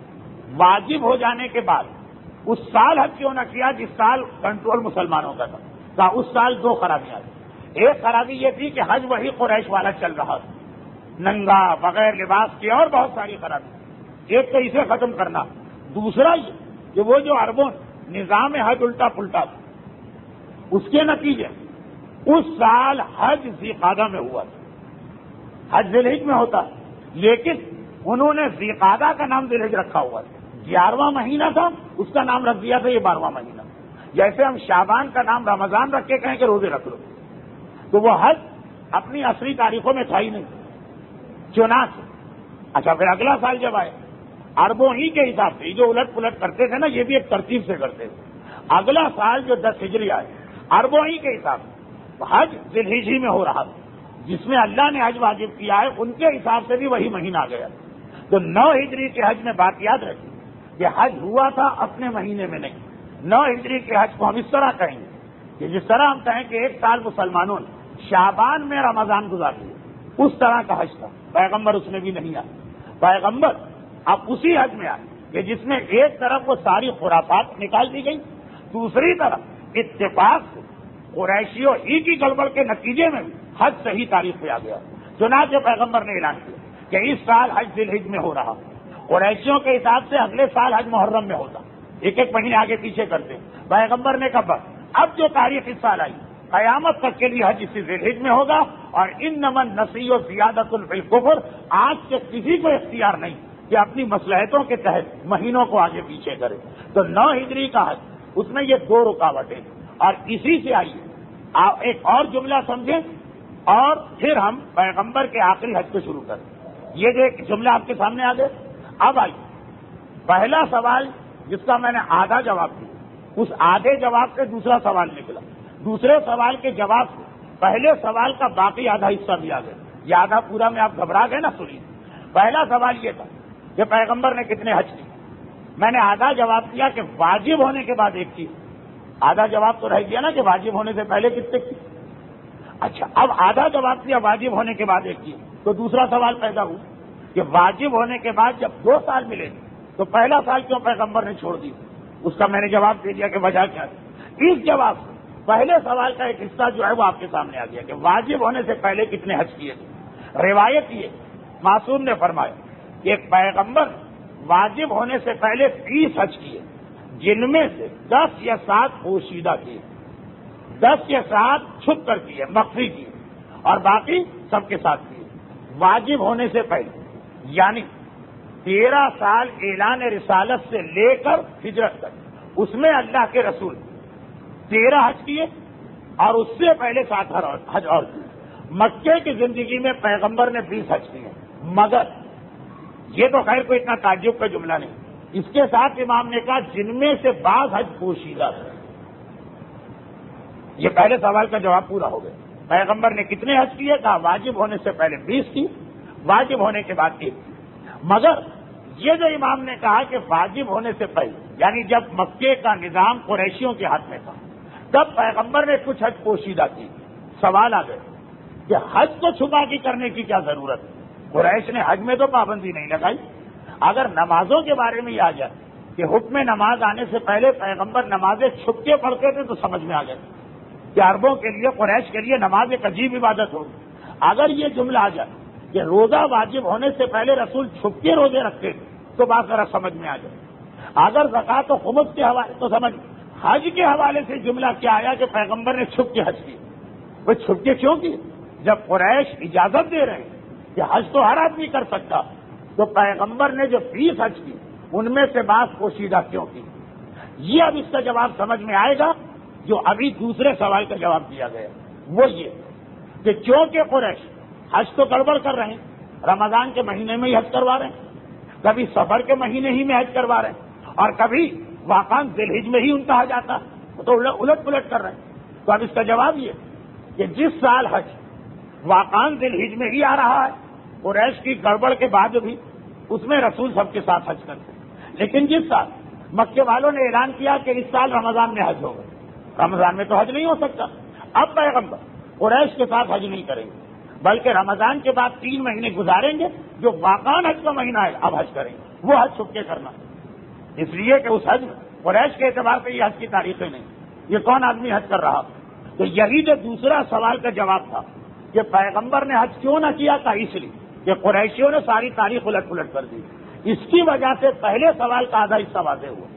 واجب ہو جانے کے بعد اس سال حج کیوں نہ کیا جس سال کنٹرول مسلمانوں کا تھا. کہا اس سال دو خرابیاں تھیں. ایک خرابی یہ تھی کہ حج وہی قریش والا چل رہا تھا, ننگا بغیر لباس کے, اور بہت ساری خرابی. ایک تو اسے ختم کرنا. دوسرا یہ کہ وہ جو عربوں نظام حج الٹا پلٹا تھا, اس کے نتیجے اس سال حج ذیقعدہ میں ہوا تھا. حج ذی الحج میں ہوتا, لیکن انہوں نے ذیقعدہ کا نام ذی الحج رکھا ہوا تھا. گیارہواں مہینہ تھا, اس کا نام رکھ دیا تھا یہ بارہواں مہینہ. جیسے ہم شعبان کا نام رمضان رکھ کے کہیں کہ روزے رکھ لو, تو وہ حج اپنی اصلی تاریخوں میں تھا ہی نہیں. چنانچہ اچھا پھر اگلا سال جب آئے عربوں ہی کے حساب سے, جو الٹ پلٹ کرتے تھے نا یہ بھی ایک ترتیب سے کرتے تھے. اگلا سال جو دس ہجری آئے عربوں ہی کے حساب سے حج ذی الحج ہی میں ہو رہا تھا, جس میں اللہ نے حج واجب کیا ہے ان کے حساب سے بھی وہی مہینہ آ گیا. تو نو ہجری کے حج میں بات یاد رکھی کہ حج ہوا تھا اپنے مہینے میں نہیں. نو ہجری کے حج کو ہم اس طرح کہیں گے کہ جس طرح ہم کہیں کہ ایک سال مسلمانوں نے شعبان میں رمضان گزار لیا, اس طرح کا حج تھا. پیغمبر اس میں بھی نہیں آئے. پیغمبر اب اسی حج میں آئے کہ جس میں ایک طرف وہ ساری خرافات نکال دی گئی, دوسری طرف اتفاق سے قریشیوں ہی کی گڑبڑ کے نتیجے میں حج صحیح تاریخ پہ آ گیا. چنانچہ پیغمبر نے اعلان کیا کہ اس سال حج ذی الحج میں ہو رہا. قریشیوں کے حساب سے اگلے سال حج محرم میں ہوتا, ایک ایک مہینے آگے پیچھے کرتے. پیغمبر نے کہا بس اب جو تاریخ اس سال آئی قیامت تک کے لیے حج اسی ذی الحج میں ہوگا, اور ان نمن نسی و زیادت الفل. آج سے کسی کو اختیار نہیں کہ اپنی مصلحتوں کے تحت مہینوں کو آگے پیچھے کرے. تو نو ہجری کا حج اس میں یہ دو رکاوٹیں اور اسی سے آئی. آپ ایک اور جملہ سمجھیں اور پھر ہم پیغمبر کے آخری حج کو شروع کریں. یہ جو ایک جملہ آپ کے سامنے آ گئے. اب آئیے پہلا سوال جس کا میں نے آدھا جواب دیا, اس آدھے جواب سے دوسرا سوال نکلا. دوسرے سوال کے جواب سے پہلے سوال کا باقی آدھا حصہ بھی آ گیا. یہ آدھا پورا میں آپ گھبرا گئے نا. سنیے, پہلا سوال یہ تھا کہ پیغمبر نے کتنے حج کیے. میں نے آدھا جواب دیا کہ واجب ہونے کے بعد ایک چیز. آدھا جواب تو رہ گیا نا کہ واجب ہونے سے پہلے کتنے کی. اچھا, اب آدھا جواب دیا واجب ہونے کے بعد ایک چیز, تو دوسرا سوال پیدا ہوا کہ واجب ہونے کے بعد جب دو سال ملے تو پہلا سال کیوں پیغمبر نے چھوڑ دی. اس کا میں نے جواب دے دیا کہ وجہ کیا ہے. اس جواب سے پہلے سوال کا ایک حصہ جو ہے وہ آپ کے سامنے آ گیا کہ واجب ہونے سے پہلے کتنے حج کیے تھے. روایت یہ معصوم نے فرمایا کہ ایک پیغمبر واجب ہونے سے پہلے بیس حج کیے, جن میں سے دس یا سات پوشیدہ کیے, دس یا سات چھپ کر کیے, مخفی کیے, اور باقی سب کے ساتھ کیے واجب ہونے سے پہلے. یعنی تیرہ سال اعلان رسالت سے لے کر ہجرت تک اس میں اللہ کے رسول تیرہ حج کیے اور اس سے پہلے سات حج اور کیے. مکے کی زندگی میں پیغمبر نے بیس حج کیے, مگر یہ تو خیر کوئی اتنا تعجب کا جملہ نہیں. اس کے ساتھ امام نے کہا جن میں سے بعض حج پوشیدہ ہے. یہ پہلے سوال کا جواب پورا ہو گیا. پیغمبر نے کتنے حج کیے, کہا واجب ہونے سے پہلے بیس کی, واجب ہونے کے بعد ایک کی. مگر یہ جو امام نے کہا کہ واجب ہونے سے پہلے, یعنی جب مکے کا نظام قریشیوں کے ہاتھ میں تھا تب پیغمبر نے کچھ حج پوشیدہ کی. سوال آ گئے کہ حج کو چھپا کے کرنے کی کیا ضرورت ہے. قریش نے حج میں تو پابندی نہیں لگائی. اگر نمازوں کے بارے میں یہ آ جائے کہ حکم نماز آنے سے پہلے پیغمبر نمازیں چھپ کے پڑھتے تھے تو سمجھ میں آ گئے کہ عربوں کے لیے, قریش کے لیے نماز ایک عجیب عبادت ہوگی. اگر یہ جملہ آ جائے کہ روزہ واجب ہونے سے پہلے رسول چھپ کے روزے رکھتے تھے تو بات ذرا سمجھ میں آ جائے. اگر زکات و خمس کے حوالے تو سمجھ, حج کے حوالے سے جملہ کیا آیا کہ پیغمبر نے چھپ کے حج کی. وہ چھپ کے کیوں کی؟ جب قریش اجازت دے رہے ہیں کہ حج تو ہر آدمی کر سکتا, تو پیغمبر نے جو بیس حج کی ان میں سے بعض پوشیدہ کیوں کی. یہ اب اس کا جواب سمجھ میں آئے گا جو ابھی دوسرے سوال کا جواب دیا گیا. وہ یہ کہ چونکہ قریش حج تو گڑبڑ کر رہے ہیں, رمضان کے مہینے میں ہی حج کروا رہے ہیں, کبھی سفر کے مہینے ہی میں حج کروا رہے ہیں, اور کبھی واقعاً ذی الحج میں ہی ان کا حج آتا ہے, تو الٹ پلٹ کر رہے ہیں. تو اب اس کا جواب یہ کہ جس سال حج واقعاً ذی الحج میں ہی آ رہا ہے, قریش کی گڑبڑ کے بعد بھی اس میں رسول سب کے ساتھ حج کرتے ہیں. لیکن جس سال مکے والوں نے اعلان کیا کہ اس سال رمضان میں حج ہوگا, رمضان میں تو حج نہیں ہو سکتا, اب پیغمبر قریش کے ساتھ حج نہیں کریں گے بلکہ رمضان کے بعد تین مہینے گزاریں گے جو واقعاً حج کا مہینہ ہے اب حج کریں گے, وہ حج چھپ کے کرنا. اس لیے کہ اس حج میں قریش کے اعتبار سے یہ حج کی تاریخیں نہیں, یہ کون آدمی حج کر رہا. تو یہی جو دوسرا سوال کا جواب تھا کہ پیغمبر نے حج کیوں نہ کیا تھا, اس لیے کہ قریشیوں نے ساری تاریخ الٹ پلٹ کر دی. اس کی وجہ سے پہلے سوال کا آدھا حصہ واضح ہوا.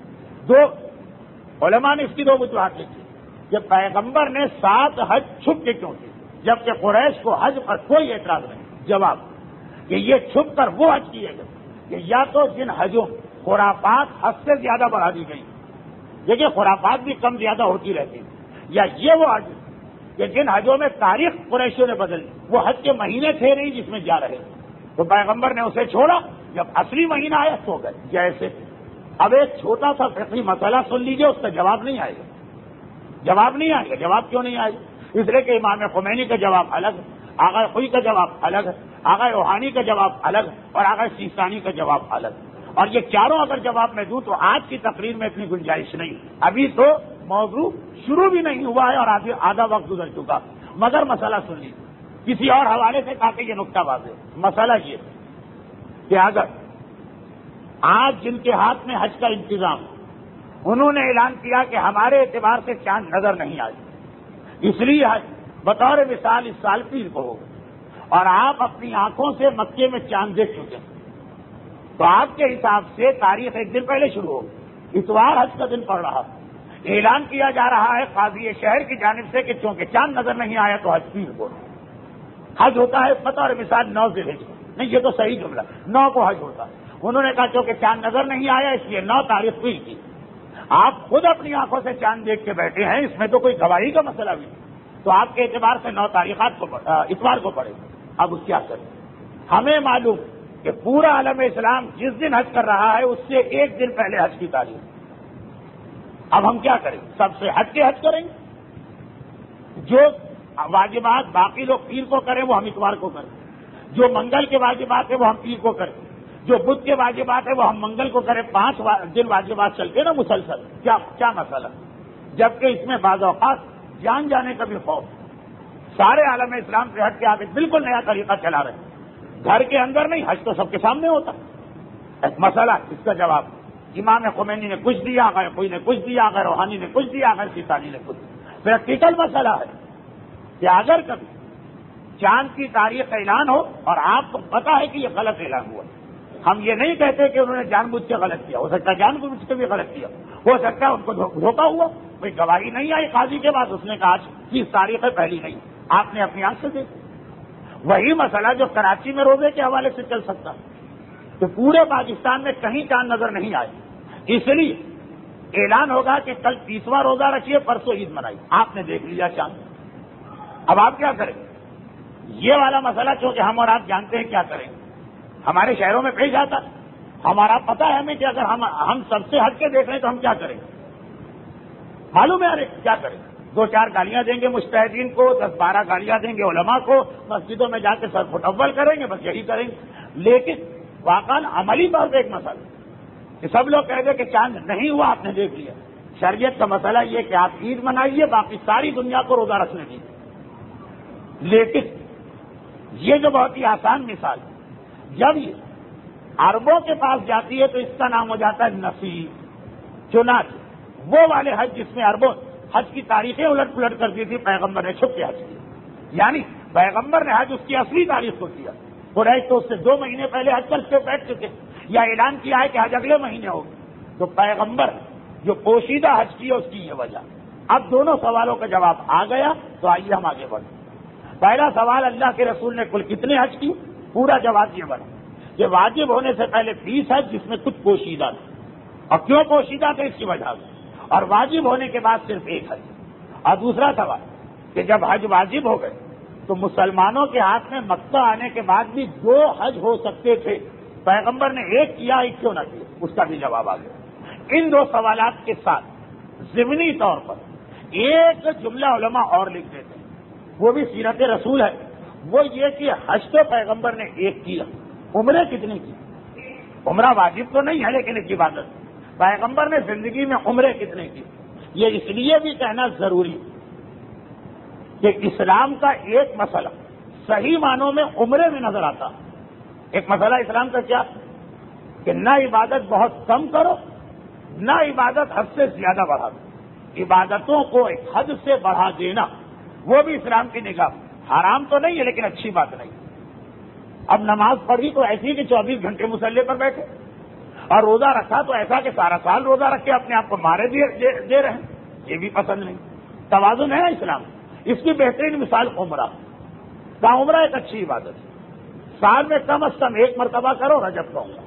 دو علماء نے اس کی دو وجوہات لکھی کہ پیغمبر نے سات حج چھپ کے کیوں کی جبکہ قریش کو حج پر کوئی اعتراض نہیں. جواب کہ یہ چھپ کر وہ حج کیے گئے کہ یا تو جن حجوں خرافات حد سے زیادہ بڑھا دی گئی, دیکھیے خرافات بھی کم زیادہ ہوتی رہتی ہیں, یا یہ وہ حج کہ جن حجوں میں تاریخ قریشیوں نے بدل دی, وہ حج کے مہینے تھے نہیں جس میں جا رہے تو پیغمبر نے اسے چھوڑا, جب اصلی مہینہ آیا تو گئے. جیسے اب ایک چھوٹا سا فقہی مسئلہ سن لیجیے, اس کا جواب نہیں آئے گا. جواب نہیں آئے گا. جواب کیوں نہیں آئے گا؟ اس لیے کہ امام خمینی کا جواب الگ ہے, آغا خوئی کا جواب الگ ہے, آغا روحانی کا جواب الگ ہے, اور آغا سیستانی کا جواب الگ ہے. اور یہ چاروں اگر جواب میں دوں تو آج کی تقریر میں اتنی گنجائش نہیں. ابھی تو موضوع شروع بھی نہیں ہوا ہے اور آدھا وقت گزر چکا. مگر مسئلہ سن لیجیے, کسی اور حوالے سے کہا کہ یہ نقطہ واضح. مسئلہ یہ کہ اگر آج جن کے ہاتھ میں حج کا انتظام, انہوں نے اعلان کیا کہ ہمارے اعتبار سے چاند نظر نہیں آئے, اس لیے حج بطور مثال اس سال پیر کو ہوگا, اور آپ اپنی آنکھوں سے مکے میں چاند دیکھ چکے ہیں, تو آپ کے حساب سے تاریخ ایک دن پہلے شروع ہوگی. اتوار حج کا دن پڑ رہا, اعلان کیا جا رہا ہے قاضی شہر کی جانب سے کہ چونکہ چاند نظر نہیں آیا تو حج پیر کو. حج ہوتا ہے بطور مثال نو ذی الحج کو, نہیں یہ تو صحیح جملہ, نو کو حج ہوتا ہے. انہوں نے کہا چونکہ چاند نظر نہیں آیا اس لیے نو تاریخ پیر کی. آپ خود اپنی آنکھوں سے چاند دیکھ کے بیٹھے ہیں, اس میں تو کوئی گواہی کا مسئلہ بھی نہیں. تو آپ کے اعتبار سے نو تاریخات کو اتوار کو پڑے. اب اس کیا کریں؟ ہمیں معلوم کہ پورا عالم اسلام جس دن حج کر رہا ہے اس سے ایک دن پہلے حج کی تاریخ. اب ہم کیا کریں؟ سب سے ہٹ کے حج کریں گے. جو واجبات باقی لوگ پیر کو کریں وہ ہم اتوار کو کریں. جو منگل کے واجبات ہیں وہ ہم پیر کو کریں. جو بدھ کے واجبات ہیں وہ ہم منگل کو کریں. پانچ دن واجبات چلتے نا مسلسل. کیا کیا مسئلہ؟ جبکہ اس میں بعض اوقات جان جانے کا بھی خوف. سارے عالم اسلام سے ہٹ کے آپ ایک بالکل نیا طریقہ چلا رہے ہیں. گھر کے اندر نہیں، حج تو سب کے سامنے ہوتا. ایک مسئلہ، اس کا جواب امام خمینی نے کچھ دیا، غیر کوئی نے کچھ دیا، غیر روحانی نے کچھ دیا، غیر سیتانی نے کچھ دیا. پریکٹیکل مسئلہ ہے کہ اگر کبھی چاند کی تاریخ کا اعلان ہو اور آپ کو پتا ہے کہ یہ غلط اعلان ہوا، ہم یہ نہیں کہتے کہ انہوں نے جان بوجھ کے غلط کیا. ہو سکتا ہے جان بوجھ کے بھی غلط کیا، ہو سکتا ہے ان کو دھوکہ ہوا. کوئی گواہی نہیں آئی قاضی کے بعد، اس نے کہا آج تیس تاریخ ہے پہلی نہیں، آپ نے اپنی آنکھ سے دیکھا. وہی مسئلہ جو کراچی میں روزے کے حوالے سے چل سکتا تو پورے پاکستان میں کہیں چاند نظر نہیں آئے. اس لیے اعلان ہوگا کہ کل تیسواں روزہ رکھیے، پرسوں عید منائی، آپ نے دیکھ لیا چاند. اب آپ کیا کریں؟ یہ والا مسئلہ چونکہ ہم اور آپ جانتے ہیں کیا کریں. ہمارے شہروں میں پیش آتا، ہمارا پتہ ہے ہمیں کہ اگر ہم ہم سب سے ہٹ کے دیکھ رہے ہیں تو ہم کیا کریں. معلوم ہے ارے کیا کریں؟ دو چار گالیاں دیں گے مجتہدین کو، دس بارہ گالیاں دیں گے علماء کو، مسجدوں میں جا کے سر فٹول کریں گے، بس یہی کریں گے. لیکن واقعاً عملی طور پہ ایک مسئلہ کہ سب لوگ کہہ دیں کہ چاند نہیں ہوا، آپ نے دیکھ لیا. شریعت کا مسئلہ یہ کہ آپ عید منائیے، باقی ساری دنیا کو روزہ رکھنے دیجیے. لیکن یہ جو بہت ہی آسان مثال ہے، جب یہ عربوں کے پاس جاتی ہے تو اس کا نام ہو جاتا ہے نفی. چنانچہ وہ والے حج جس میں عربوں حج کی تاریخیں الٹ پلٹ کر دی تھی، پیغمبر نے چھپ کے حج کیا. یعنی پیغمبر نے حج اس کی اصلی تاریخ کو کیا. قریش تو اس سے دو مہینے پہلے حج کر کے بیٹھ چکے یا اعلان کیا ہے کہ حج اگلے مہینے ہوگی. تو پیغمبر جو پوشیدہ حج کی ہے اس کی یہ وجہ. اب دونوں سوالوں کا جواب آ گیا تو آئیے ہم آگے بڑھیں. پہلا سوال، اللہ کے رسول نے کل کتنے حج کی؟ پورا جواب یہ بنا کہ واجب ہونے سے پہلے بیس حج جس میں کچھ پوشیدہ تھا. اور کیوں پوشیدہ تھے اس کی وجہ سے، اور واجب ہونے کے بعد صرف ایک حج. اور دوسرا سوال کہ جب حج واجب ہو گئے تو مسلمانوں کے ہاتھ میں مکہ آنے کے بعد بھی دو حج ہو سکتے تھے، پیغمبر نے ایک کیا، ایک کیوں نہ کیا؟ اس کا بھی جواب آ گیا. ان دو سوالات کے ساتھ ضمنی طور پر ایک جملہ علماء اور لکھ دیتے ہیں، وہ بھی سیرت رسول ہے. وہ یہ کہ حج تو پیغمبر نے ایک کیا، عمرے کتنی کی؟ عمرہ واجب تو نہیں ہے لیکن ایک عبادت. پیغمبر نے زندگی میں عمرے کتنے کی؟ یہ اس لیے بھی کہنا ضروری کہ اسلام کا ایک مسئلہ صحیح معنوں میں عمرے میں نظر آتا. ایک مسئلہ اسلام کا کیا کہ نہ عبادت بہت کم کرو، نہ عبادت حد سے زیادہ بڑھا دو. عبادتوں کو ایک حد سے بڑھا دینا وہ بھی اسلام کی نگاہ حرام تو نہیں ہے لیکن اچھی بات نہیں. اب نماز پڑھی تو ایسی کہ چوبیس گھنٹے مصلے پر بیٹھے، اور روزہ رکھا تو ایسا کہ سارا سال روزہ رکھ کے اپنے آپ کو مارے دے رہے ہیں، یہ بھی پسند نہیں. توازن ہے نا اسلام. اس کی بہترین مثال عمرہ کا. عمرہ ایک اچھی عبادت ہے، سال میں کم از کم ایک مرتبہ کرو، رجب کا عمرہ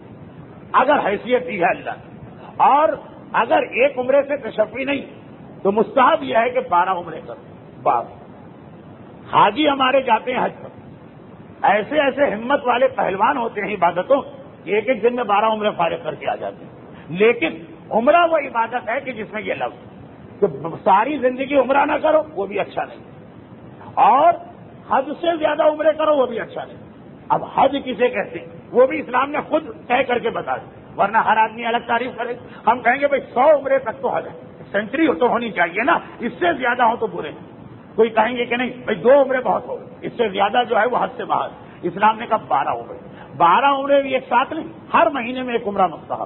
اگر حیثیت دی ہے اللہ نے. اور اگر ایک عمرے سے تشفی نہیں تو مستحب یہ ہے کہ بارہ عمرے کرو. بات حاجی ہمارے جاتے ہیں حج پر، ایسے ایسے ہمت والے پہلوان ہوتے ہیں عبادتوں، ایک ایک دن میں بارہ عمرے فارغ کر کے آ جاتے ہیں. لیکن عمرہ وہ عبادت ہے کہ جس میں یہ لفظ کہ ساری زندگی عمرہ نہ کرو وہ بھی اچھا نہیں، اور حد سے زیادہ عمرے کرو وہ بھی اچھا نہیں. اب حج کسے کہتے ہیں وہ بھی اسلام نے خود طے کر کے بتا دیا، ورنہ ہر آدمی الگ تعریف کرے. ہم کہیں گے بھائی سو عمرے تک تو حج ہے، سینچری تو ہونی چاہیے نا، اس سے زیادہ ہو تو برے. کوئی کہیں گے کہ نہیں بھائی دو عمرے بہت ہو، اس سے زیادہ جو ہے وہ حد سے باہر. اسلام نے کہا بارہ عمرے. بارہ عمرے بھی ایک ساتھ نہیں، ہر مہینے میں ایک عمرہ مستحب.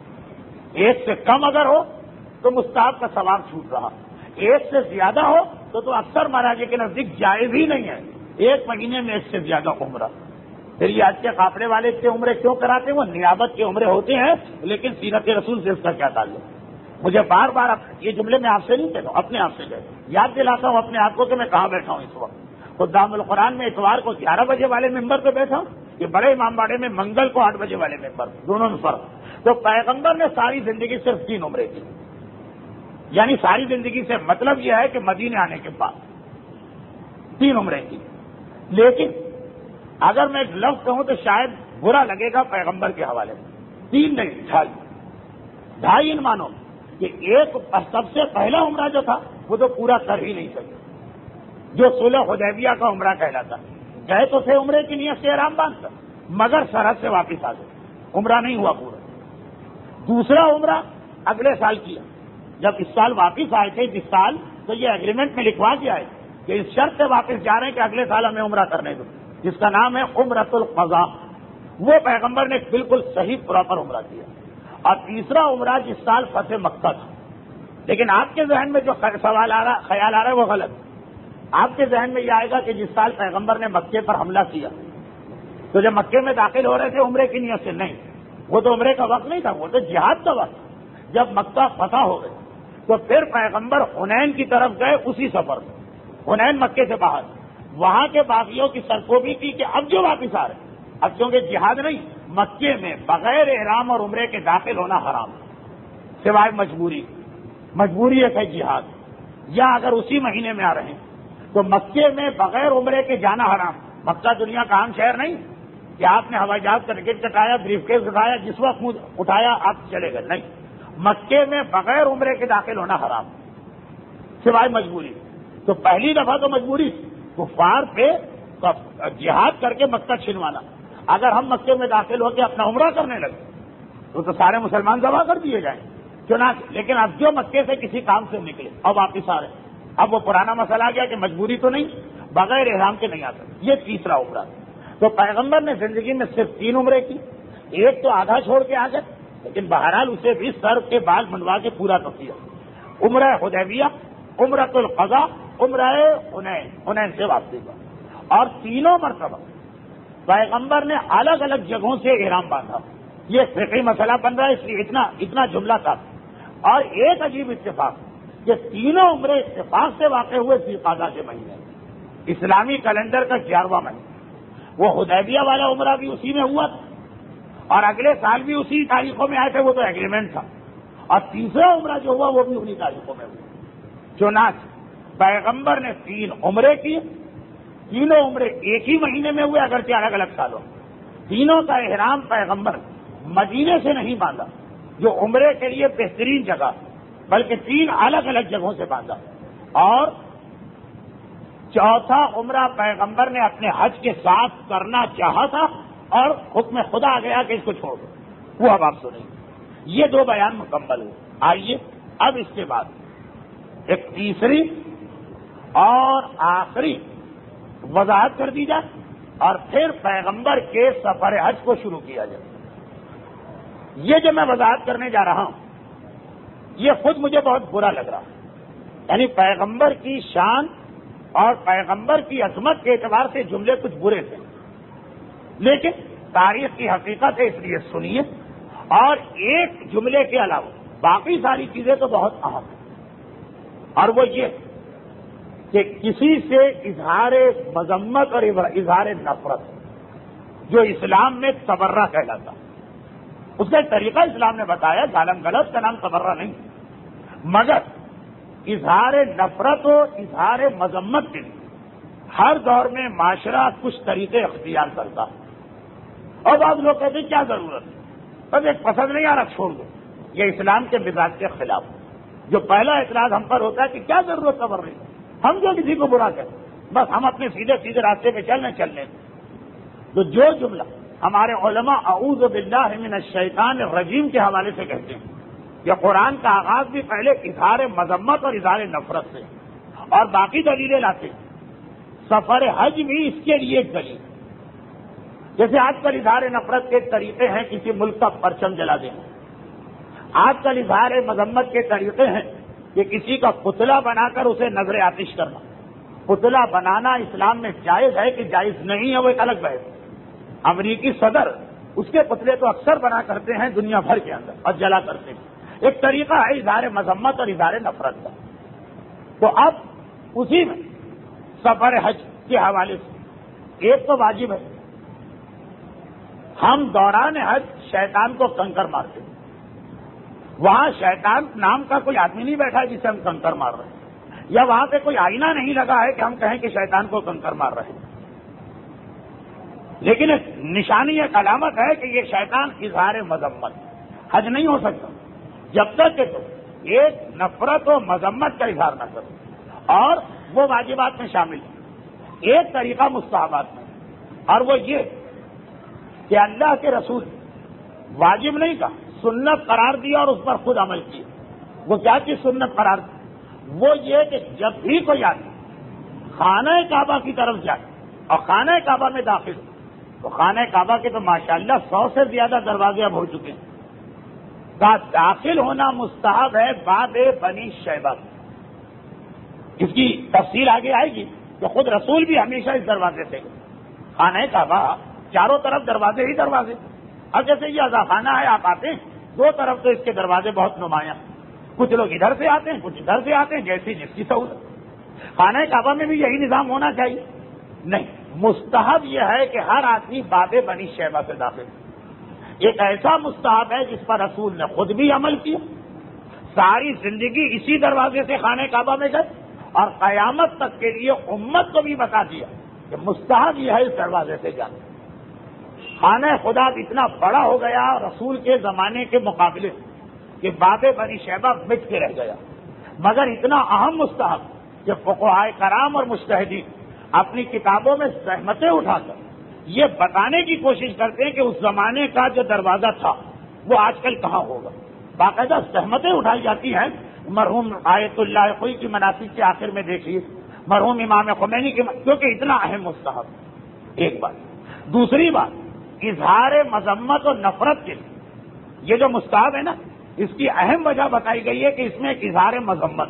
ایک سے کم اگر ہو تو مستحب کا ثواب چھوٹ رہا، ایک سے زیادہ ہو تو تو اکثر مہاراجے کے نزدیک جائز ہی نہیں ہے. ایک مہینے میں ایک سے زیادہ عمرہ. پھر یہ آج کے قافلے والے کے عمرے کیوں کراتے ہیں؟ وہ نیابت کے عمرے ہوتے ہیں، لیکن سیرت رسول سے اس کا کیا تعلق؟ مجھے بار بار یہ جملے میں آپ سے نہیں کہتا ہوں، اپنے آپ سے کہتا ہوں، یاد دلاتا ہوں اپنے آپ کو کہ میں کہاں بیٹھا ہوں اس وقت. خدام القرآن میں اتوار کو گیارہ بجے والے ممبر پہ بیٹھا ہوں، یہ بڑے امام باڑے میں منگل کو آٹھ بجے والے ممبر، دونوں میں فرق. تو پیغمبر نے ساری زندگی صرف تین عمرے کی، یعنی ساری زندگی سے مطلب یہ ہے کہ مدینے آنے کے بعد تین عمرے کی. لیکن اگر میں ایک لفظ کہوں تو شاید برا لگے گا پیغمبر کے حوالے سے. تین نہیں, ڈھائی ڈھائی ان مانو کہ ایک سب سے پہلا عمرہ جو تھا وہ تو پورا کر ہی نہیں سکے, جو صلح حدیبیہ کا عمرہ کہلاتا. گئے تو تھے عمرے کی نیت سے احرام باندھ کر, مگر سرحد سے واپس آ گئے, عمرہ نہیں ہوا پورا. دوسرا عمرہ اگلے سال کیا. جب اس سال واپس آئے تھے جس سال, تو یہ ایگریمنٹ میں لکھوا دیا ہے کہ اس شرط سے واپس جا رہے ہیں کہ اگلے سال ہمیں عمرہ کرنے دو, جس کا نام ہے عمرۃ القضاء. وہ پیغمبر نے بالکل صحیح پراپر عمرہ کیا. اور تیسرا عمرہ جس سال فتح مکہ تھا. لیکن آپ کے ذہن میں جو سوال آ رہا خیال آ رہا ہے وہ غلط. آپ کے ذہن میں یہ آئے گا کہ جس سال پیغمبر نے مکے پر حملہ کیا تو جب مکے میں داخل ہو رہے تھے عمرے کی نیت سے, نہیں, وہ تو عمرے کا وقت نہیں تھا, وہ تو جہاد کا وقت. جب مکہ فتح ہو گئے تو پھر پیغمبر حنین کی طرف گئے اسی سفر میں. حنین مکے سے باہر, وہاں کے باغیوں کی سرکوبی کی کہ اب جو واپس آ رہے, اب کیونکہ جہاد نہیں, مکے میں بغیر احرام اور عمرے کے داخل ہونا حرام سوائے مجبوری. مجبوری ایک ہے جہاد, یا اگر اسی مہینے میں آ رہے ہیں تو مکے میں بغیر عمرے کے جانا حرام. مکہ دنیا کا عام شہر نہیں کہ آپ نے ہوائی جہاز کا ٹکٹ کٹایا, بریف کیس اٹھایا, جس وقت منہ اٹھایا آپ چلے گئے, نہیں. مکے میں بغیر عمرے کے داخل ہونا حرام سوائے مجبوری. تو پہلی دفعہ تو مجبوری کفار پہ جہاد کر کے مکہ چھنوانا. اگر ہم مکے میں داخل ہو کے اپنا عمرہ کرنے لگے تو, تو سارے مسلمان ذبح کر دیے جائیں چنانچہ. لیکن اب جو مکے سے کسی کام سے نکلے اور واپس آ رہے, اب وہ پرانا مسئلہ آ گیا کہ مجبوری تو نہیں, بغیر احرام کے نہیں آ سکتے. یہ تیسرا عمرہ. تو پیغمبر نے زندگی میں صرف تین عمرے کی. ایک تو آدھا چھوڑ کے آ گئے, لیکن بہرحال اسے بھی سر کے بال منڈوا کے پورا کر دیا. عمرہ حدیبیہ, عمرۃ القضاء, عمرہ حنین, حنین سے واپسی کا. اور تینوں مرتبہ پیغمبر نے الگ الگ جگہوں سے احرام باندھا. یہ فقہی مسئلہ بن رہا ہے, اس لیے اتنا اتنا جملہ تھا. اور ایک عجیب اتفاق کہ تینوں عمرے اتفاق سے واقع ہوئے ذوالقعدہ کے مہینے, اسلامی کیلنڈر کا گیارہواں مہینہ. وہ حدیبیہ والا عمرہ بھی اسی میں ہوا تھا, اور اگلے سال بھی اسی تاریخوں میں آئے تھے, وہ تو ایگریمنٹ تھا. اور تیسرا عمرہ جو ہوا وہ بھی انہی تاریخوں میں ہوا. چنانچہ پیغمبر نے تین عمرے کیے. تینوں عمرے ایک ہی مہینے میں ہوئے, اگرچہ الگ الگ سالوں. تینوں کا احرام پیغمبر مدینے سے نہیں باندھا جو عمرے کے لیے بہترین جگہ, بلکہ تین الگ الگ جگہوں سے باندھا. اور چوتھا عمرہ پیغمبر نے اپنے حج کے ساتھ کرنا چاہا تھا, اور حکم خدا آ گیا کہ اس کو چھوڑ دو. وہ اب آپ سنیں. یہ دو بیان مکمل ہوئے. آئیے اب اس کے بعد ایک تیسری اور آخری وضاحت کر دی جائے, اور پھر پیغمبر کے سفر حج کو شروع کیا جائے. یہ جو میں وضاحت کرنے جا رہا ہوں یہ خود مجھے بہت برا لگ رہا ہے. یعنی پیغمبر کی شان اور پیغمبر کی عظمت کے اعتبار سے جملے کچھ برے تھے, لیکن تاریخ کی حقیقت ہے, اس لیے سنیے. اور ایک جملے کے علاوہ باقی ساری چیزیں تو بہت اہم ہیں, اور وہ یہ کہ کسی سے اظہار مذمت اور اظہار نفرت جو اسلام میں تبرہ کہلاتا, اس کا طریقہ اسلام نے بتایا. ظالم غلط کا نام تبرہ نہیں, مگر اظہار نفرت و اظہار مذمت کے لیے ہر دور میں معاشرہ کچھ طریقے اختیار کرتا. اور بعض لوگ کہتے ہیں کیا ضرورت ہے, بس ایک پسند نہیں آ رہا چھوڑ دو. یہ اسلام کے مزاج کے خلاف. جو پہلا اعتراض ہم پر ہوتا ہے کہ کیا ضرورت خبر نہیں, ہم جو کسی کو برا کریں, بس ہم اپنے سیدھے سیدھے راستے پہ چلنے چلنے. تو جو جملہ ہمارے علماء اعوذ باللہ من الشیطان الرجیم کے حوالے سے کہتے ہیں, یہ قرآن کا آغاز بھی پہلے اظہار مذمت اور اظہار نفرت سے, اور باقی دلیلیں لاتے. سفر حج بھی اس کے لیے ایک دلیل. جیسے آج کل اظہار نفرت کے طریقے ہیں کسی ملک کا پرچم جلا دینا, آج کل اظہار مذمت کے طریقے ہیں کہ کسی کا پتلا بنا کر اسے نظر آتش کرنا. پتلا بنانا اسلام میں جائز ہے کہ جائز نہیں ہے, وہ ایک الگ بحث. امریکی صدر اس کے پتلے تو اکثر بنا کرتے ہیں دنیا بھر کے اندر اور جلا کرتے ہیں. ایک طریقہ ہے اظہار مذمت اور اظہار نفرت کا. تو اب اسی میں سفر حج کے حوالے سے ایک تو واجب ہے, ہم دوران حج شیطان کو کنکر مارتے ہیں. وہاں شیطان نام کا کوئی آدمی نہیں بیٹھا جسے ہم کنکر مار رہے ہیں, یا وہاں پہ کوئی آئینہ نہیں لگا ہے کہ ہم کہیں کہ شیطان کو کنکر مار رہے ہیں. لیکن ایک نشانی ایک علامت ہے کہ یہ شیطان اظہار مذمت. حج نہیں ہو سکتا جب تک کہ تو ایک نفرت و مذمت کا اظہار نہ کرو، اور وہ واجبات میں شامل ہے. ایک طریقہ مستحبات میں، اور وہ یہ کہ اللہ کے رسول واجب نہیں کہا، سنت قرار دیا اور اس پر خود عمل کیا. وہ کیا چیز سنت قرار دی؟ وہ یہ کہ جب بھی کوئی آدمی خانہ کعبہ کی طرف جائے اور خانہ کعبہ میں داخل ہو، تو خانہ کعبہ کے تو ماشاءاللہ سو سے زیادہ دروازے اب ہو چکے ہیں. کا داخل ہونا مستحب ہے باب بنی شیبہ. اس کی تفصیل آگے آئے گی کہ خود رسول بھی ہمیشہ اس دروازے سے خانہ کعبہ چاروں طرف دروازے ہی دروازے. اب جیسے یہ اضافانہ ہے، آپ آتے ہیں دو طرف تو اس کے دروازے بہت نمایاں، کچھ لوگ ادھر سے آتے ہیں کچھ ادھر سے آتے ہیں، جیسی جس کی سہولت. خانہ کعبہ میں بھی یہی نظام ہونا چاہیے؟ نہیں، مستحب یہ ہے کہ ہر آدمی باب بنی شیبہ سے داخل. ایک ایسا مستحب ہے جس پر رسول نے خود بھی عمل کیا، ساری زندگی اسی دروازے سے خانہ کعبہ میں گئے، اور قیامت تک کے لیے امت کو بھی بتا دیا کہ مستحب یہ ہے اس دروازے سے جانا. خانہ خدا اتنا بڑا ہو گیا رسول کے زمانے کے مقابلے کہ باب بنی شیبہ مٹ کے رہ گیا، مگر اتنا اہم مستحب کہ فقہائے کرام اور مجتہدین اپنی کتابوں میں زحمتیں اٹھا کر یہ بتانے کی کوشش کرتے ہیں کہ اس زمانے کا جو دروازہ تھا وہ آج کل کہاں ہوگا. باقاعدہ زحمتیں اٹھائی جاتی ہیں. مرحوم آیت اللہ خوئی کی مناسب کے آخر میں دیکھیے، مرحوم امام خمینی کی، کیونکہ اتنا اہم مستحب. ایک بات. دوسری بات، اظہار مذمت اور نفرت کے لیے یہ جو مستحب ہے نا، اس کی اہم وجہ بتائی گئی ہے کہ اس میں ایک اظہار مذمت،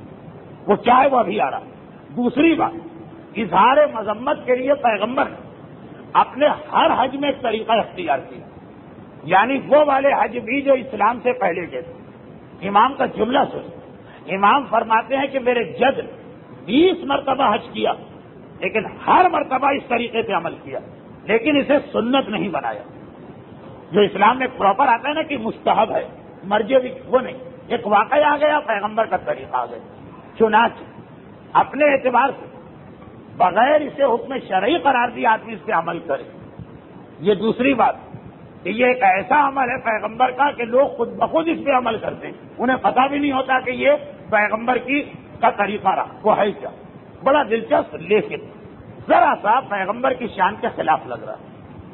وہ چاہے وہ ابھی آ رہا. دوسری بات، اظہار مذمت کے لیے پیغمبر نے اپنے ہر حج میں ایک طریقہ اختیار کیا، یعنی وہ والے حج بھی جو اسلام سے پہلے کے تھے. امام کا جملہ سن، امام فرماتے ہیں کہ میرے جد بیس مرتبہ حج کیا، لیکن ہر مرتبہ اس طریقے سے عمل کیا، لیکن اسے سنت نہیں بنایا. جو اسلام میں پراپر آتا ہے نا کہ مستحب ہے، مرجع بھی وہ نہیں. ایک واقعہ آ گیا، پیغمبر کا طریقہ آ گیا. چنانچہ اپنے اعتبار سے بغیر اسے حکم شرعی قرار دی آدمی اس پہ عمل کرے. یہ دوسری بات کہ یہ ایک ایسا عمل ہے پیغمبر کا کہ لوگ خود بخود اس پہ عمل کرتے ہیں، انہیں پتہ بھی نہیں ہوتا کہ یہ پیغمبر کی کا طریقہ رہا. وہ ہے کیا؟ بڑا دلچسپ، لیکن ذرا سا پیغمبر کی شان کے خلاف لگ رہا.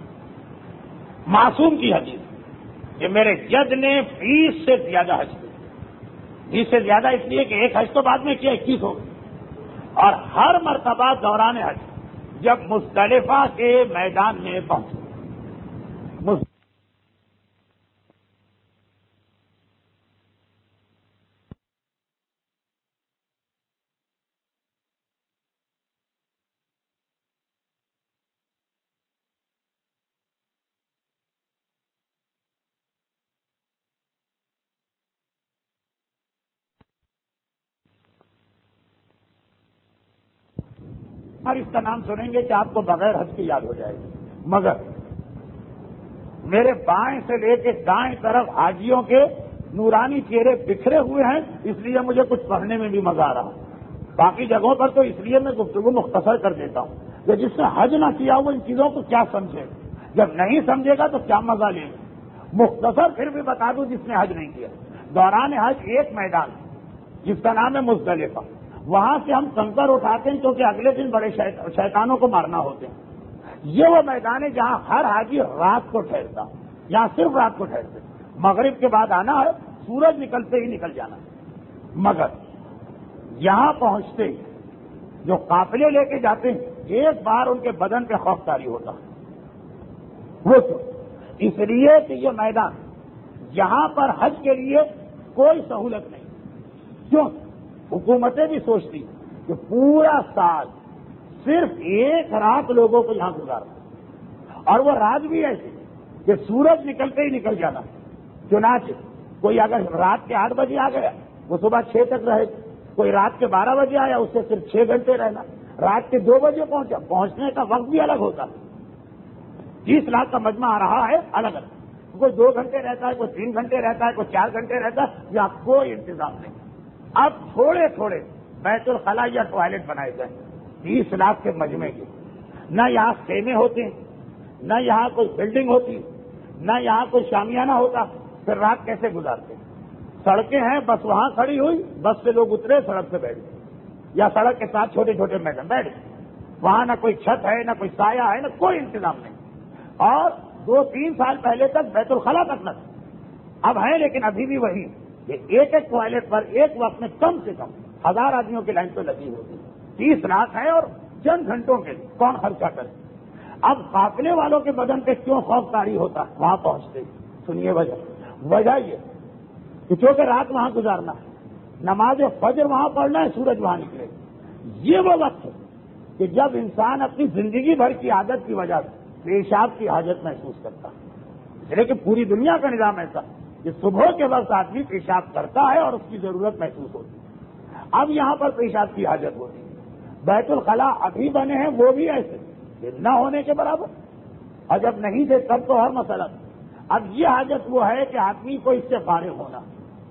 معصوم کی حدیث کہ میرے جد نے بیس سے زیادہ حج کیا. بیس سے زیادہ اس لیے کہ ایک حج تو بعد میں کیا، اکیس ہو گئی. اور ہر مرتبہ دوران حج جب مزدلفہ کے میدان میں پہنچے، اور اس کا نام سنیں گے کہ آپ کو بغیر حج کی یاد ہو جائے گی. مگر میرے بائیں سے لے کے دائیں طرف حاجیوں کے نورانی چہرے بکھرے ہوئے ہیں، اس لیے مجھے کچھ پڑھنے میں بھی مزہ آ رہا. باقی جگہوں پر تو اس لیے میں گفتگو مختصر کر دیتا ہوں کہ جس نے حج نہ کیا وہ ان چیزوں کو کیا سمجھے، جب نہیں سمجھے گا تو کیا مزہ لے گا. مختصر پھر بھی بتا دوں جس نے حج نہیں کیا. دوران حج ایک میدان جس کا نام ہے مزدلفہ، وہاں سے ہم کنکر اٹھاتے ہیں کیونکہ اگلے دن بڑے شیطانوں کو مارنا ہوتے ہیں. یہ وہ میدان ہے جہاں ہر حاجی رات کو ٹھہرتا، یہاں صرف رات کو ٹھہرتے. مغرب کے بعد آنا ہے، سورج نکلتے ہی نکل جانا. مگر یہاں پہنچتے ہی جو قافلے لے کے جاتے ہیں ایک بار ان کے بدن پہ خوف طاری ہوتا ہے. وہ تو اس لیے کہ یہ میدان یہاں پر حج کے لیے کوئی سہولت نہیں. کیوں؟ حکومتیں بھی سوچتی کہ پورا سال صرف ایک رات لوگوں کو یہاں گزارنا، اور وہ رات بھی ایسی کہ سورج نکلتے ہی نکل جانا. چنانچہ کوئی اگر رات کے آٹھ بجے آ گیا وہ صبح چھ تک رہے، کوئی رات کے بارہ بجے آیا اس سے صرف چھ گھنٹے رہنا، رات کے دو بجے پہنچا، پہنچنے کا وقت بھی الگ ہوتا. تیس لاکھ کا مجمع آ رہا ہے الگ الگ، کوئی دو گھنٹے رہتا ہے، کوئی تین گھنٹے رہتا ہے، کوئی چار گھنٹے رہتا ہے، یا کوئی انتظام نہیں. اب تھوڑے تھوڑے بیت الخلا یا ٹوائلٹ بنائے گئے تیس لاکھ کے مجمع کے. نہ یہاں خیمے ہوتے ہیں, نہ یہاں کوئی بلڈنگ ہوتی, نہ یہاں کوئی شامیانہ ہوتا, پھر رات کیسے گزارتے؟ سڑکیں ہیں, بس وہاں کھڑی ہوئی, بس سے لوگ اترے, سڑک پہ بیٹھ گئے, یا سڑک کے ساتھ چھوٹے چھوٹے میدان بیٹھ گئے. وہاں نہ کوئی چھت ہے, نہ کوئی سایہ ہے, نہ کوئی انتظام نہیں. اور دو تین سال پہلے تک بیت الخلا تک نہ تھا, اب ہے لیکن ابھی بھی وہی. یہ ایک ایک ٹوائلٹ پر ایک وقت میں کم سے کم ہزار آدمیوں کی لائن تو لگی ہوتی. تیس لاکھ ہے اور چند گھنٹوں کے لیے کون خرچہ کرے؟ اب قافلے والوں کے بدن پہ کیوں خوف طاری ہوتا وہاں پہنچتے؟ سنیے وجہ. وجہ یہ کہ چونکہ رات وہاں گزارنا ہے, نماز فجر وہاں پڑھنا ہے, سورج وہاں نکلے. یہ وہ وقت ہے کہ جب انسان اپنی زندگی بھر کی عادت کی وجہ سے پیشاب کی حاجت محسوس کرتا ہے. لیکن پوری دنیا کا نظام ایسا کہ صبح کے وقت آدمی پیشاب کرتا ہے اور اس کی ضرورت محسوس ہوتی ہے. اب یہاں پر پیشاب کی حاجت ہوتی ہے. بیت الخلا ابھی بنے ہیں وہ بھی ایسے کہ نہ ہونے کے برابر, اور جب نہیں تھے تب تو ہر مسئلہ. اب یہ حاجت وہ ہے کہ آدمی کو اس سے فارغ ہونا.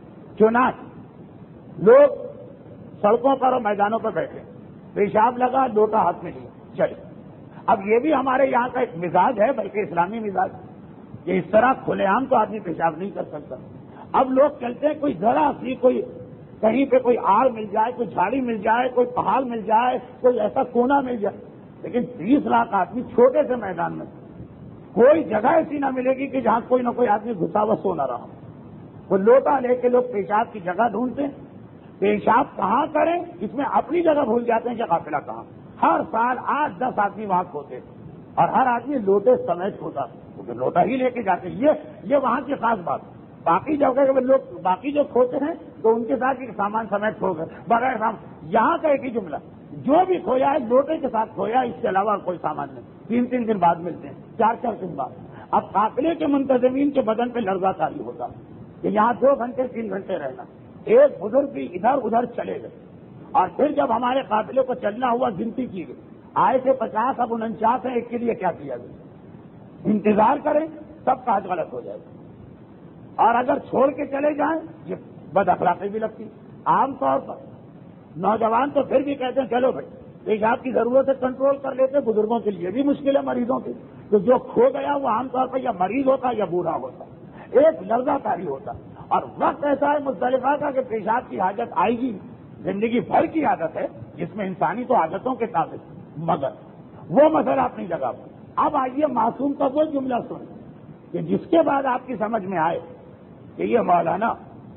چنانچہ لوگ سڑکوں پر اور میدانوں پر بیٹھے, پیشاب لگا, لوٹا ہاتھ میں لیا, چلے. اب یہ بھی ہمارے یہاں کا ایک مزاج ہے, بلکہ اسلامی مزاج, کہ اس طرح کھلے عام تو آدمی پیشاب نہیں کر سکتا. اب لوگ چلتے ہیں, کوئی ذرا سی کوئی کہیں پہ کوئی آڑ مل جائے, کوئی جھاڑی مل جائے, کوئی پہاڑ مل جائے, کوئی ایسا کونا مل جائے. لیکن تیس لاکھ آدمی چھوٹے سے میدان میں, کوئی جگہ ایسی نہ ملے گی کہ جہاں کوئی نہ کوئی آدمی گھسا ہوا سو نہ رہا. وہ لوٹا لے کے لوگ پیشاب کی جگہ ڈھونڈتے ہیں. پیشاب کہاں کریں اس میں اپنی جگہ بھول جاتے ہیں کہ قافلہ کہاں. ہر سال آٹھ دس آدمی وہاں کھوتے, اور ہر آدمی لوٹے سمیت کھوتا, کیونکہ لوٹا ہی لے کے جاتے. یہ یہ وہاں کی خاص بات. باقی جگہ کے لوگ باقی جو کھوتے ہیں تو ان کے ساتھ ایک سامان سمیت کھو گئے بغیر سامان. یہاں کا ایک ہی جملہ, جو بھی کھویا ہے لوٹے کے ساتھ کھویا, اس کے علاوہ کوئی سامان نہیں. تین تین دن بعد ملتے ہیں, چار چار دن بعد. اب قافلے کے منتظمین کے بدن پہ لرزہ طاری ہوتا کہ یہاں دو گھنٹے تین گھنٹے رہنا. ایک بزرگ بھی ادھر ادھر چلے گئے, اور پھر جب ہمارے قافلے کو چلنا ہوا گنتی کی گئی, آئے تھے پچاس, اب انچاس ہیں. ایک کے لیے کیا کیا گیا؟ انتظار کریں, سب کاج غلط ہو جائے گا. اور اگر چھوڑ کے چلے جائیں یہ بد اخلاقی بھی لگتی. عام طور پر نوجوان تو پھر بھی کہتے ہیں چلو بھائی پیشاب کی ضرورت ہے کنٹرول کر لیتے. بزرگوں کے لیے بھی مشکل ہے, مریضوں کے, تو جو کھو گیا وہ عام طور پر یا مریض ہوتا یا بوڑھا ہوتا, ایک لرزہ طاری ہوتا. اور وقت ایسا ہے مزدلفہ کا کہ پیشاب کی حاجت آئے گی. زندگی بھر کی عادت ہے جس میں انسانی تو عادتوں کے تابع, مگر وہ مسئلہ اپنی جگہ پر. اب آئیے معصوم کا وہ جملہ سنیں کہ جس کے بعد آپ کی سمجھ میں آئے کہ یہ مولانا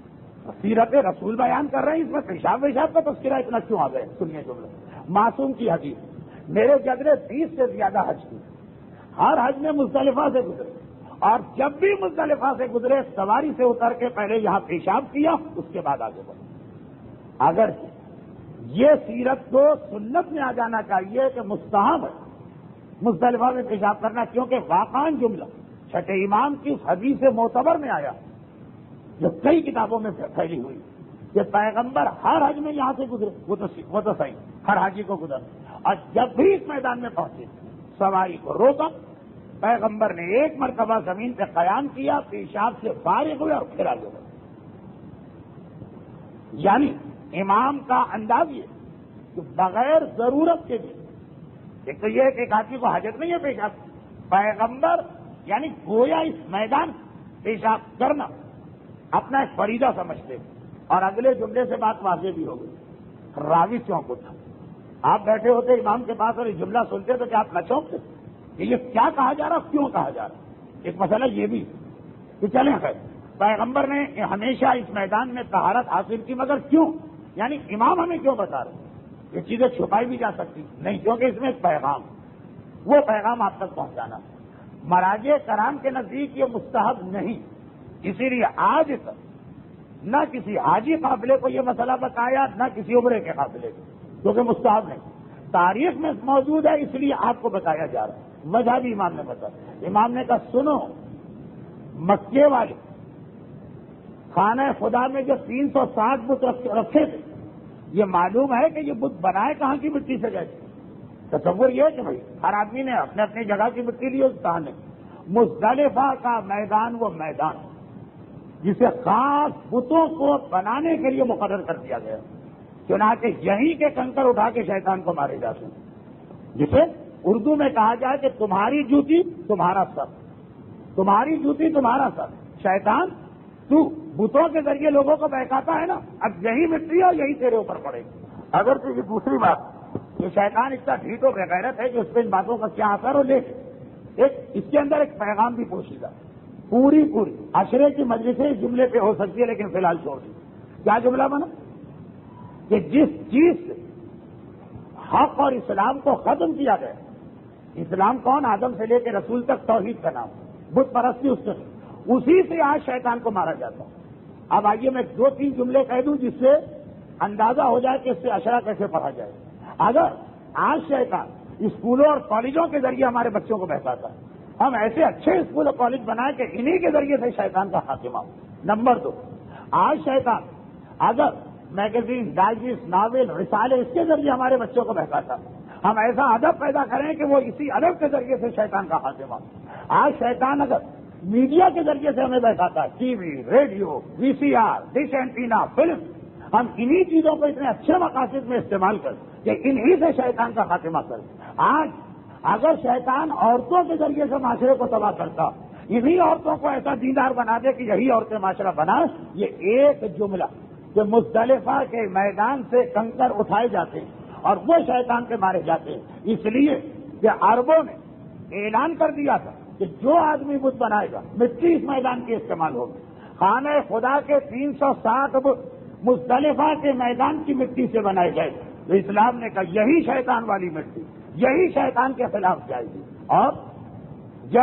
سیرت رسول بیان کر رہے ہیں, اس میں پیشاب ویشاب کا تذکرہ اتنا کیوں آ گئے؟ سنیے جملہ. معصوم کی حدیث, میرے جدرے بیس سے زیادہ حج کی, ہر حج میں مزدلفہ سے گزرے, اور جب بھی مزدلفہ سے گزرے سواری سے اتر کے پہلے یہاں پیشاب کیا, اس کے بعد آگے بڑھے. اگر یہ سیرت کو سنت میں آ جانا چاہیے کہ مستحب ہے مزدلفہ میں پیشاب کرنا, کیونکہ واقعاً جملہ چھٹے امام کی حدیث معتبر میں آیا جو کئی کتابوں میں پھیلی ہوئی کہ پیغمبر ہر حج میں یہاں سے گزرے. وہ تو وہ تو صحیح, ہر حاجی کو گزر. اور جب بھی اس میدان میں پہنچے سواری کو روکا, پیغمبر نے ایک مرتبہ زمین پہ قیام کیا, پیشاب سے فارغ ہوئے اور پھر آگے بڑھے. یعنی امام کا انداز یہ کہ بغیر ضرورت کے بھی, ایک تو یہ ہے کہ ایک آدمی کو حاجت نہیں ہے پیشاب, پیغمبر یعنی گویا اس میدان پیشاب کرنا اپنا ایک فریضہ سمجھتے. اور اگلے جملے سے بات واضح بھی ہو گئی. راوی چونک اٹھا, آپ بیٹھے ہوتے امام کے پاس اور یہ جملہ سنتے تو کیا آپ نہ چونکتے کہ یہ کیا کہا جا رہا, کیوں کہا جا رہا؟ ایک مسئلہ یہ بھی کہ چلیں خیر, پیغمبر نے ہمیشہ اس میدان میں طہارت حاصل کی, مگر کیوں؟ یعنی امام ہمیں کیوں بتا رہے ہیں؟ یہ چیزیں چھپائی بھی جا سکتی نہیں, کیونکہ اس میں ایک پیغام, وہ پیغام آپ تک پہنچانا. مراجع کرام کے نزدیک یہ مستحب نہیں, اسی لیے آج تک نہ کسی حاجی قافلے کو یہ مسئلہ بتایا, نہ کسی عمرے کے قافلے کو, کیونکہ مستحب نہیں. تاریخ میں موجود ہے اس لیے آپ کو بتایا جا رہا ہے. وجہ بھی امام نے بتایا. امام نے کہا سنو, مکے والے خانہ خدا میں جو تین سو ساٹھ بت رکھے تھے, یہ معلوم ہے کہ یہ بت بنائے کہاں کی مٹی سے گئے تھے. تصور یہ ہے کہ بھائی ہر آدمی نے اپنے اپنی جگہ کی مٹی لی, اس کہاں نے. مزدلفہ کا میدان وہ میدان جسے خاص بتوں کو بنانے کے لیے مقرر کر دیا گیا. چنانچہ یہیں کے کنکر اٹھا کے شیطان کو مارے جاتے ہیں، جسے اردو میں کہا جائے کہ تمہاری جوتی تمہارا سر، تمہاری جوتی تمہارا سر۔ شیطان تو بتوں کے ذریعے لوگوں کو بہکاتا ہے نا، اب یہی مٹی اور یہی تیرے اوپر پڑے گی۔ اگر تو یہ دوسری بات، یہ شیطان اتنا ڈھیٹ و بغیرت ہے کہ اس پہ ان باتوں کا کیا اثر ہو، لیکن ایک اس کے اندر ایک پیغام بھی پوشیدہ، پوری پوری عشرے کی مجلسیں اس جملے پہ ہو سکتی ہے، لیکن فی الحال چھوڑ دی۔ کیا جملہ بنا کہ جس چیز سے حق اور اسلام کو ختم کیا گیا، اسلام کون؟ آدم سے لے کے رسول تک توحید کا نام، بت پرستی اس سے، اسی سے آج شیطان کو مارا جاتا ہے۔ اب آئیے میں دو تین جملے کہہ دوں جس سے اندازہ ہو جائے کہ اس سے اشرا کیسے پڑھا جائے۔ اگر آج شیطان اسکولوں اور کالجوں کے ذریعے ہمارے بچوں کو بہتاتا ہے، ہم ایسے اچھے اسکول اور کالج بنائیں کہ انہی کے ذریعے سے شیطان کا خاتمہ ہو۔ نمبر دو، آج شیطان اگر میگزین، ڈائجسٹ، ناول، رسالے اس کے ذریعے ہمارے بچوں کو بہتاتا ہے، ہم ایسا ادب پیدا کریں کہ وہ اسی ادب کے ذریعے سے شیطان کا خاتمہ ہو۔ آج شیطان اگر میڈیا کے ذریعے سے ہمیں بہتاتا ہے، T V, radio, V C R, dish antenna, film, ہم انہی چیزوں کو اتنے اچھے مقاصد میں استعمال کریں کہ انہی سے شیطان کا خاتمہ کریں۔ آج اگر شیطان عورتوں کے ذریعے سے معاشرے کو تباہ کرتا، انہی عورتوں کو ایسا دیندار بنا دے کہ یہی عورتیں معاشرہ بنا، یہ ایک جملہ کہ مزدلفہ کے میدان سے کنکر اٹھائے جاتے ہیں اور وہ شیطان کے مارے جاتے ہیں، اس لیے کہ عربوں نے اعلان کر دیا تھا کہ جو آدمی بت بنائے گا مٹی اس میدان کی استعمال ہوگی۔ خانہ خدا کے تین سو ساٹھ مزدلفہ کے میدان کی مٹی سے بنائے گئے، تو اسلام نے کہا یہی شیطان والی مٹی، یہی شیطان کے خلاف جائے گی۔ اور جب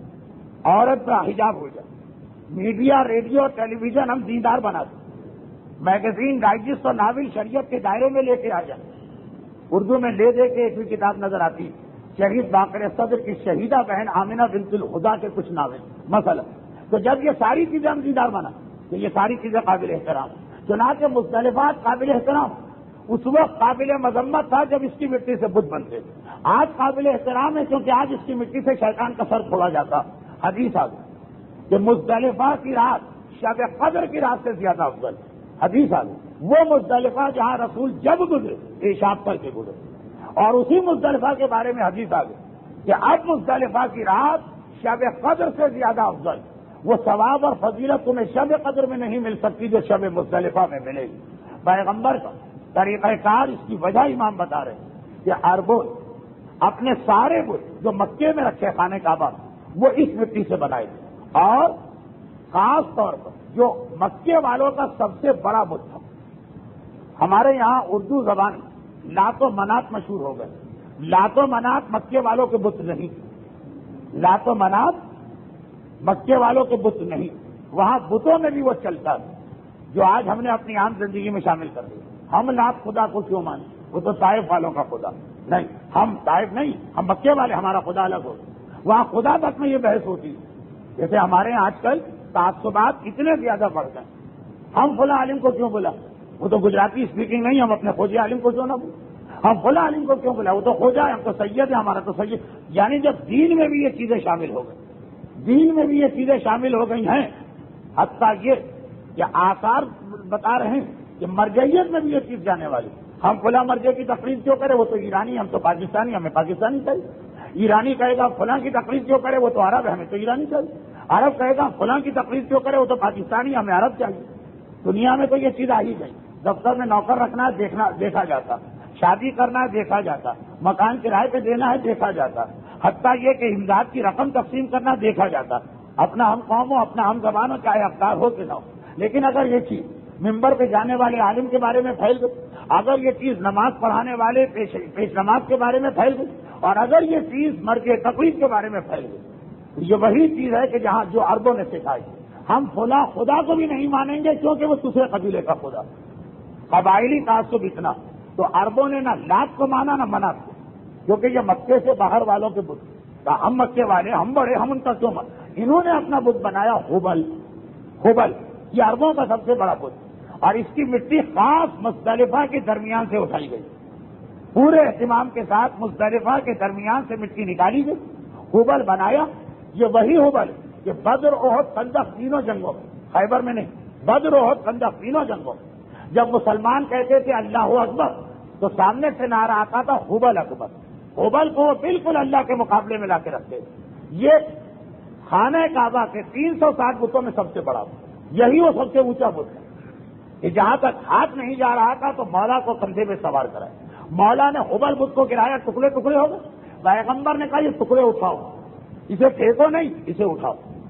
عورت کا حجاب ہو جائے، میڈیا، ریڈیو، ٹیلی ویژن ہم دیندار بنا دیں، میگزین، ڈائجسٹ اور ناول شریعت کے دائرے میں لے کے آ جائیں۔ اردو میں لے دے کے ایک بھی کتاب نظر آتی، شہید باقر صدر کی شہیدہ بہن آمنہ بنت الہدا کے کچھ ناول مثلا، تو جب یہ ساری چیزیں ہم دیندار بنا تو یہ ساری چیزیں قابل احترام، چنانچہ مختلفات قابل احترام اس وقت قابل مذمت تھا جب اس کی مٹی سے بت بنتے، آج قابل احترام ہے کیونکہ آج اس کی مٹی سے شیطان کا سر پھوڑا جاتا۔ حدیث آ گئی کہ مزدلفہ کی رات شب قدر کی رات سے زیادہ افضل، حدیث آ گئی وہ مزدلفہ جہاں رسول جب گزرے پیشاب کر کے گزرے، اور اسی مزدلفہ کے بارے میں حدیث آ گئی کہ اب مزدلفہ کی رات شب قدر سے زیادہ افضل، وہ ثواب اور فضیلت تمہیں شب قدر میں نہیں مل سکتی جو شب مزدلفہ میں ملے گی۔ پیغمبر کا طریقہ کار اس کی وجہ امام بتا رہے ہیں کہ عربوں اپنے سارے بت جو مکے میں رکھے خانہ کعبہ وہ اس مٹی سے بنائے گئے، اور خاص طور پر جو مکے والوں کا سب سے بڑا بت تھا، ہمارے یہاں اردو زبان لات و منات مشہور ہو گئے، لات و منات مکے والوں کے بت نہیں، لات و منات مکے والوں کے بت نہیں، وہاں بتوں میں بھی وہ چلتا ہے جو آج ہم نے اپنی عام زندگی میں شامل کر دیا۔ ہم لات خدا کو کیوں مانیں، وہ تو طائف والوں کا خدا نہیں، ہم طائف نہیں، ہم مکے والے، ہمارا خدا الگ ہو، وہاں خدا تک میں یہ بحث ہوتی ہے۔ جیسے ہمارے یہاں آج کل تعصبات اتنے زیادہ بڑھ گئے، ہم فلاں عالم کو کیوں بلا، وہ تو گجراتی اسپیکنگ نہیں، ہم اپنے خوجہ عالم کو کیوں نہ بولیں، ہم فلاں عالم کو کیوں بلا، وہ تو خوجہ ہے، ہم تو سید ہے، ہمارا تو سید۔ یعنی جب دین میں بھی یہ چیزیں شامل ہو گئی، دین میں بھی یہ چیزیں شامل ہو گئی ہیں، حتیٰ یہ کہ آثار بتا رہے ہیں کہ مرجعیت میں بھی یہ چیز جانے والی، ہم فلاں مرجع کی تقریر کیوں کرے، وہ تو ایرانی، ہم تو پاکستانی، ہمیں پاکستانی چاہیے۔ ایرانی کہے گا فلاں کی تقریر کیوں کرے، وہ تو عرب ہے، ہمیں تو ایرانی چاہیے۔ عرب کہے گا فلاں کی تقریر کیوں کرے، وہ تو پاکستانی، ہمیں عرب چاہیے۔ دنیا میں تو یہ چیز آ ہی گئی، دفتر میں نوکر رکھنا ہے دیکھنا دیکھا جاتا، شادی کرنا ہے دیکھا جاتا، مکان کرائے پہ دینا ہے دیکھا جاتا، حتیٰ یہ کہ امداد کی رقم تقسیم کرنا دیکھا جاتا، اپنا ہم قوم ہو، اپنا ہم زبان ہو، چاہے افطار ہو کہ نہ ہو۔ لیکن اگر یہ چیز ممبر پہ جانے والے عالم کے بارے میں پھیل گئی، اگر یہ چیز نماز پڑھانے والے پیش, پیش نماز کے بارے میں پھیل گئی، اور اگر یہ چیز مرد تقریر کے بارے میں پھیل گئی، یہ وہی چیز ہے کہ جہاں جو عربوں نے سکھائی، ہم فلاں خدا کو بھی نہیں مانیں گے کیونکہ وہ دوسرے قبیلے کا خدا، قبائلی تعصب اتنا، تو عربوں نے نہ لات کو مانا نہ منات کو، کیونکہ یہ مکے سے باہر والوں کے بت، ہم مکے والے، ہم بڑے، ہم ان کا کیوں مان، انہوں نے اپنا بت بنایا ہبل، ہبل یہ عربوں کا سب سے بڑا بت، اور اس کی مٹی خاص مزدلفہ کے درمیان سے اٹھائی گئی، پورے اہتمام کے ساتھ مزدلفہ کے درمیان سے مٹی نکالی گئی، ہبل بنایا۔ یہ وہی ہبل کہ بدر، احد، خندق تینوں جنگوں میں، خیبر میں نہیں، بدر، احد، خندق تینوں جنگوں میں جب مسلمان کہتے تھے اللہ اکبر تو سامنے سے نعرہ آتا تھا حبل اکبر. حبل کو وہ بالکل اللہ کے مقابلے میں لا کے رکھتے تھے. یہ خانہ کعبہ کے تین سو ساٹھ بتوں میں سب سے بڑا بت, یہی وہ سب سے اونچا بت ہے کہ جہاں تک ہاتھ نہیں جا رہا تھا تو مولا کو کندھے پہ سوار کرائے. مولا نے حبل بت کو گرایا, ٹکڑے ٹکڑے ہو گئے. پیغمبر نے کہا یہ ٹکڑے اٹھاؤ, اسے پھینکو نہیں, اسے اٹھاؤ.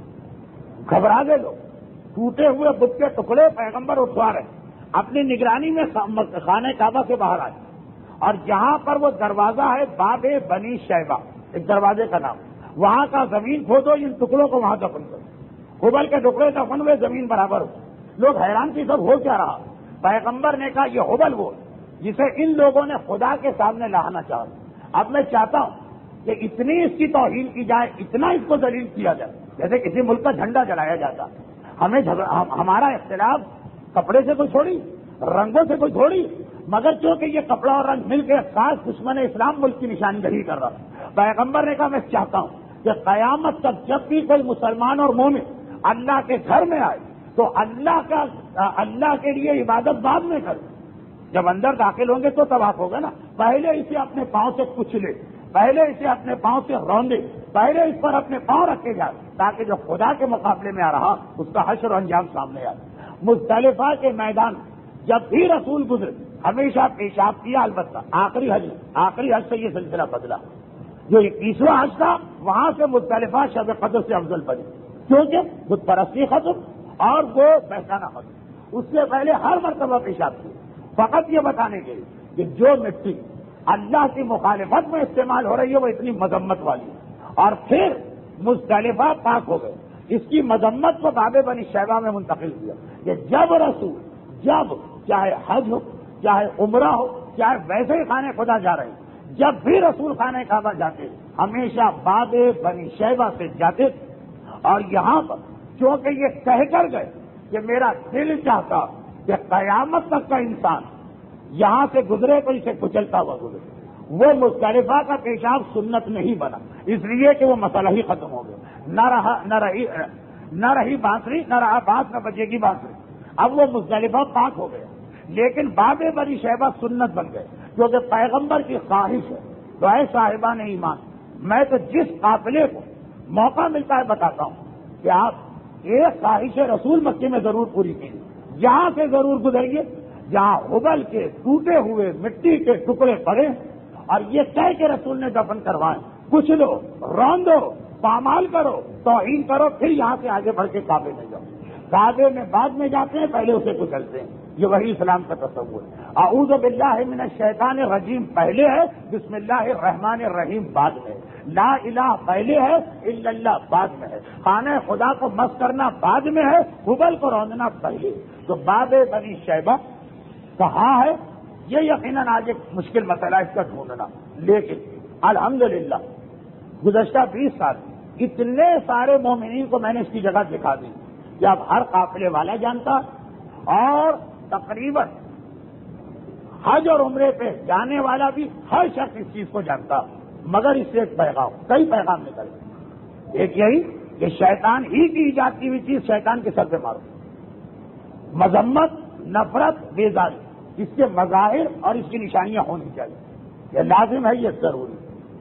گھبرا گئے لوگ, ٹوٹے ہوئے بت کے ٹکڑے پیغمبر اٹھوا رہے, اپنی نگرانی میں خانہ کعبہ سے باہر آئے, اور جہاں پر وہ دروازہ ہے باب بنی شیبہ, ایک دروازے کا نام, وہاں کا زمین کھودو, ان ٹکڑوں کو وہاں دفن کرو. حبل کے ٹکڑے دفن ہوئے, زمین برابر ہو. لوگ حیران کی سب ہو کیا رہا. پیغمبر نے کہا یہ حبل وہ جسے ان لوگوں نے خدا کے سامنے لانا چاہا. اب میں چاہتا ہوں کہ اتنی اس کی توہین کی جائے, اتنا اس کو ذلیل کیا جائے جیسے کسی ملک کا جھنڈا جلایا جاتا. ہمیں ہمارا اختلاف کپڑے سے کوئی چھوڑی, رنگوں سے کوئی چھوڑی, مگر چونکہ یہ کپڑا اور رنگ مل کے خاص دشمن اسلام ملک کی نشاندہی کر رہا. پیغمبر نے کہا میں چاہتا ہوں کہ قیامت تک جب بھی کوئی مسلمان اور مومن اللہ کے گھر میں آئے تو اللہ کا اللہ کے لیے عبادت بعد میں کرے. جب اندر داخل ہوں گے تو طواف ہوگا نا, پہلے اسے اپنے پاؤں سے کچلے, پہلے اسے اپنے پاؤں سے روندے, پہلے اس پر اپنے پاؤں رکھے جائے تاکہ جو خدا کے مقابلے میں آ رہا اس کا حشر و انجام سامنے آئے. مزدلفہ کے میدان جب بھی رسول گزرے ہمیشہ پیشاب کیا, البتہ آخری حج آخری حج سے یہ سلسلہ بدلا. جو اکیسواں حج تھا وہاں سے مزدلفہ شب قدر سے افضل بنے, کیونکہ بت پرستی ختم اور وہ پہچانا ختم. اس سے پہلے ہر مرتبہ پیشاب کیا, فقط یہ بتانے کے لیے کہ جو مٹی اللہ کی مخالفت میں استعمال ہو رہی ہے وہ اتنی مذمت والی ہے. اور پھر مزدلفہ پاک ہو گئے, اس کی مذمت کو باب بنی شیبہ میں منتقل کیا کہ جب رسول جب چاہے حج ہو, چاہے عمرہ ہو, چاہے ویسے ہی خانے خدا جا رہے ہیں, جب بھی رسول خانہ کعبہ جاتے ہمیشہ باب بنی شیبہ سے جاتے تھے. اور یہاں پر چونکہ یہ کہہ کر گئے کہ میرا دل چاہتا کہ قیامت تک کا انسان یہاں سے گزرے تو اسے کچلتا ہوا گزرے, وہ مزدلفہ کا پیشاب سنت نہیں بنا, اس لیے کہ وہ مسئلہ ہی ختم ہو گیا. نہ رہا نہ رہی نہ رہی بانسری, نہ رہا بانس, نہ بجے گی بانسری. اب وہ مزدلفہ پاک ہو گیا, لیکن باب بنی شیبہ سنت بن گئے کیونکہ پیغمبر کی خواہش ہے. تو اے صاحبان ایمان, میں تو جس قافلے کو موقع ملتا ہے بتاتا ہوں کہ آپ ایک خواہش رسول مکے میں ضرور پوری کیجیے, یہاں سے ضرور گزریے جہاں حبل کے ٹوٹے ہوئے مٹی کے ٹکڑے پڑے اور یہ کہہ کے رسول نے دفن کروائے. کچھ لو, روندو, پامال کرو, توہین کرو, پھر یہاں سے آگے بڑھ کے کعبے میں جاؤ. کعبے میں بعد میں جاتے ہیں, پہلے اسے کچلتے ہیں. یہ وہی اسلام کا تصور ہے. اعوذ باللہ من الشیطان الرجیم پہلے ہے, بسم اللہ الرحمن الرحیم بعد میں, لا الہ پہلے ہے, الا اللہ بعد میں ہے, خانہ خدا کو مس کرنا بعد میں ہے, حبل کو روندنا پہلے. تو باب بنی شیبہ کہاں ہے یہ یقیناً آج ایک مشکل مسئلہ اس کا ڈھونڈنا, لیکن الحمدللہ گزشتہ بیس سال اتنے سارے مومنین کو میں نے اس کی جگہ دکھا دی کہ اب ہر قافلے والا جانتا, اور تقریباً حج اور عمرے پہ جانے والا بھی ہر شخص اس چیز کو جانتا. مگر اس سے ایک پیغام, کئی پیغام نکل گئے. ایک یہی کہ شیطان ہی کی ایجاد کی ہوئی چیز شیطان کے سر پہ مارو. مذمت, نفرت, بیزاری, اس کے مظاہر اور اس کی نشانیاں ہونی چاہیے. یہ لازم ہے, یہ ضروری.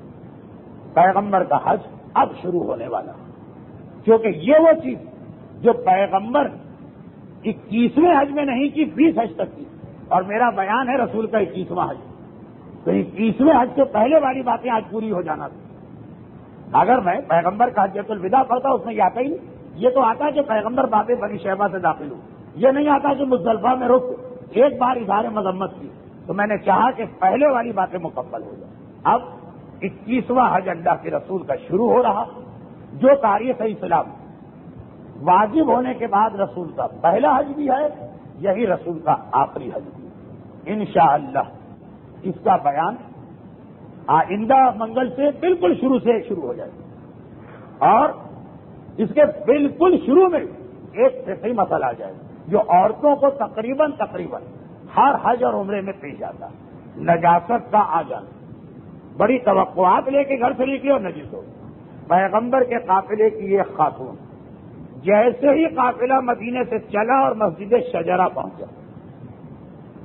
پیغمبر کا حج اب شروع ہونے والا, کیونکہ یہ وہ چیز جو پیغمبر اکیسویں حج میں نہیں کی, بیس حج تک کی, اور میرا بیان ہے رسول کا اکیسواں حج. تو اکیسویں حج سے پہلے والی باتیں آج پوری ہو جانا تھی. اگر میں پیغمبر کا حجۃ الوداع پڑھتا اس میں یہ آتا ہی نہیں. یہ تو آتا کہ پیغمبر باب بنی شیبہ سے داخل ہوں, یہ نہیں آتا کہ مزدلفہ میں رک ایک بار اظہار مذمت کی. تو میں نے چاہا کہ پہلے والی باتیں مکمل ہو جائیں. اب اکیسواں حج اللہ کے رسول کا شروع ہو رہا, جو تاریخ اسلام واجب ہونے کے بعد رسول کا پہلا حج بھی ہے, یہی رسول کا آخری حج بھی ہے. انشاءاللہ اس کا بیان آئندہ منگل سے بالکل شروع سے شروع ہو جائے گا, اور اس کے بالکل شروع میں ایک فقہی مسئلہ آ جائے گا جو عورتوں کو تقریباً تقریباً ہر حج اور عمرے میں پیش آتا ہے. نجاست کا آ جانا, بڑی توقعات لے کے گھر سے نکلی اور نجس ہو. پیغمبر کے قافلے کی ایک خاتون جیسے ہی قافلہ مدینے سے چلا اور مسجد شجرہ پہنچا,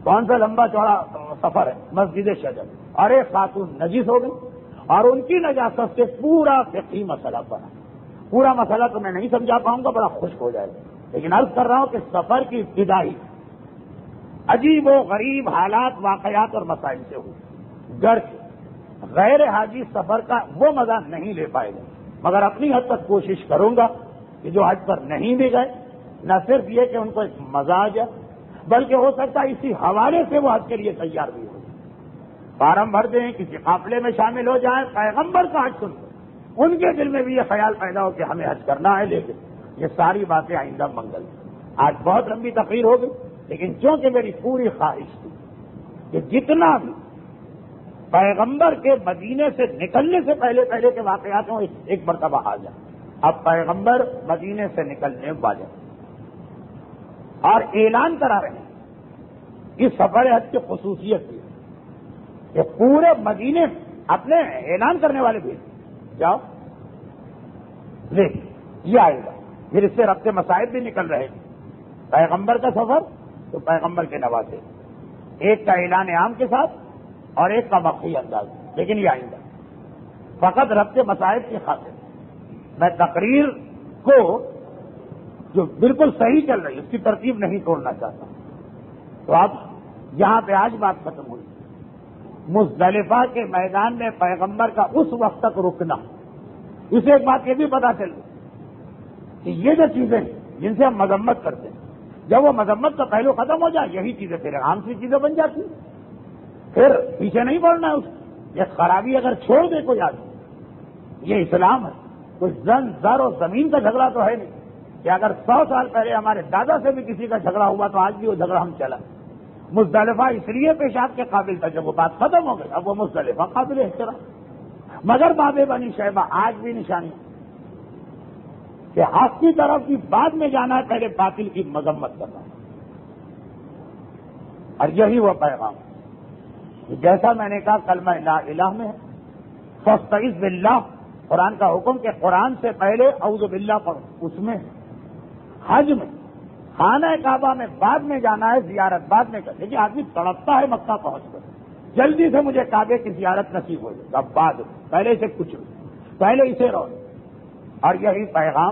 کون سا لمبا چوڑا سفر ہے، مسجد شجر، اور ایک خاتون نجس ہو گئی اور ان کی نجاست سے پورا فقہی مسئلہ بنا. پورا مسئلہ تو میں نہیں سمجھا پاؤں گا، بڑا خشک ہو جائے گا، لیکن عرض کر رہا ہوں کہ سفر کی ابتدائی عجیب و غریب حالات، واقعات اور مسائل سے ہوئی. گر غیر حاجی سفر کا وہ مزہ نہیں لے پائے گا، مگر اپنی حد تک کوشش کروں گا کہ جو حج پر نہیں بھی گئے، نہ صرف یہ کہ ان کو ایک مزہ آ جائے، بلکہ ہو سکتا ہے اسی حوالے سے وہ حج کے لیے تیار بھی ہو. فارم بھر دیں، کسی قافلے میں شامل ہو جائیں، پیغمبر کا حج سن لیں، ان کے دل میں بھی یہ خیال پیدا ہو کہ ہمیں حج کرنا ہے. لیکن یہ ساری باتیں آئندہ منگل. آج بہت لمبی تقریر ہو گئی، لیکن چونکہ میری پوری خواہش تھی کہ جتنا بھی پیغمبر کے مدینے سے نکلنے سے پہلے پہلے کے واقعات ہوں ایک مرتبہ آ جائیں. اب پیغمبر مدینے سے نکلنے والے اور اعلان کرا رہے ہیں. اس سفر حج کی خصوصیت یہ کہ پورے مدینے اپنے اعلان کرنے والے بھی جاؤ لیکن یہ آئے گا. پھر اس سے ربط مسائل بھی نکل رہے ہیں. پیغمبر کا سفر تو پیغمبر کے نواسے، ایک کا اعلان عام کے ساتھ اور ایک کا مخفی انداز، لیکن یہ آئندہ فقط ربط مسائل کی خاطر میں تقریر کو جو بالکل صحیح چل رہی ہے اس کی ترتیب نہیں توڑنا چاہتا. تو اب یہاں پہ آج بات ختم ہوئی. مزدلفہ کے میدان میں پیغمبر کا اس وقت تک رکنا، اسے ایک بات یہ بھی پتا چل کہ یہ جو چیزیں ہیں جن سے ہم مذمت کرتے ہیں، جب وہ مذمت کا پہلو ختم ہو جائے یہی چیزیں پھر عام سی چیزیں بن جاتی ہیں. پھر پیچھے نہیں پڑنا ہے اس کی. یہ خرابی اگر چھوڑ دے کوئی آدمی، یہ اسلام ہے. کوئی زن زر اور زمین کا جھگڑا تو ہے نہیں کہ اگر سو سال پہلے ہمارے دادا سے بھی کسی کا جھگڑا ہوا تو آج بھی وہ جھگڑا ہم چلا. مزدلفہ اس لیے پیشاب کے قابل تھا جب وہ بات ختم ہو گئی، اب وہ مزدلفہ قابل احترام. مگر باب بنی شیبہ آج بھی نشانی کہ حق کی طرف کی بعد میں جانا ہے، پہلے باطل کی مذمت کرنا ہے. اور یہی وہ پیغام جیسا میں نے کہا کلمہ لا الہ میں ہے، فاستعذ باللہ قرآن کا حکم کہ قرآن سے پہلے اعوذ باللہ پڑھو. اس میں حج میں خانہ کعبہ میں بعد میں جانا ہے، زیارت بعد میں کر. لیکن آدمی تڑپتا ہے مکہ پہنچ کر جلدی سے مجھے کعبے کی زیارت نصیب ہو جائے. اب بعد پہلے سے کچھ پہلے اسے رہو. اور یہی پیغام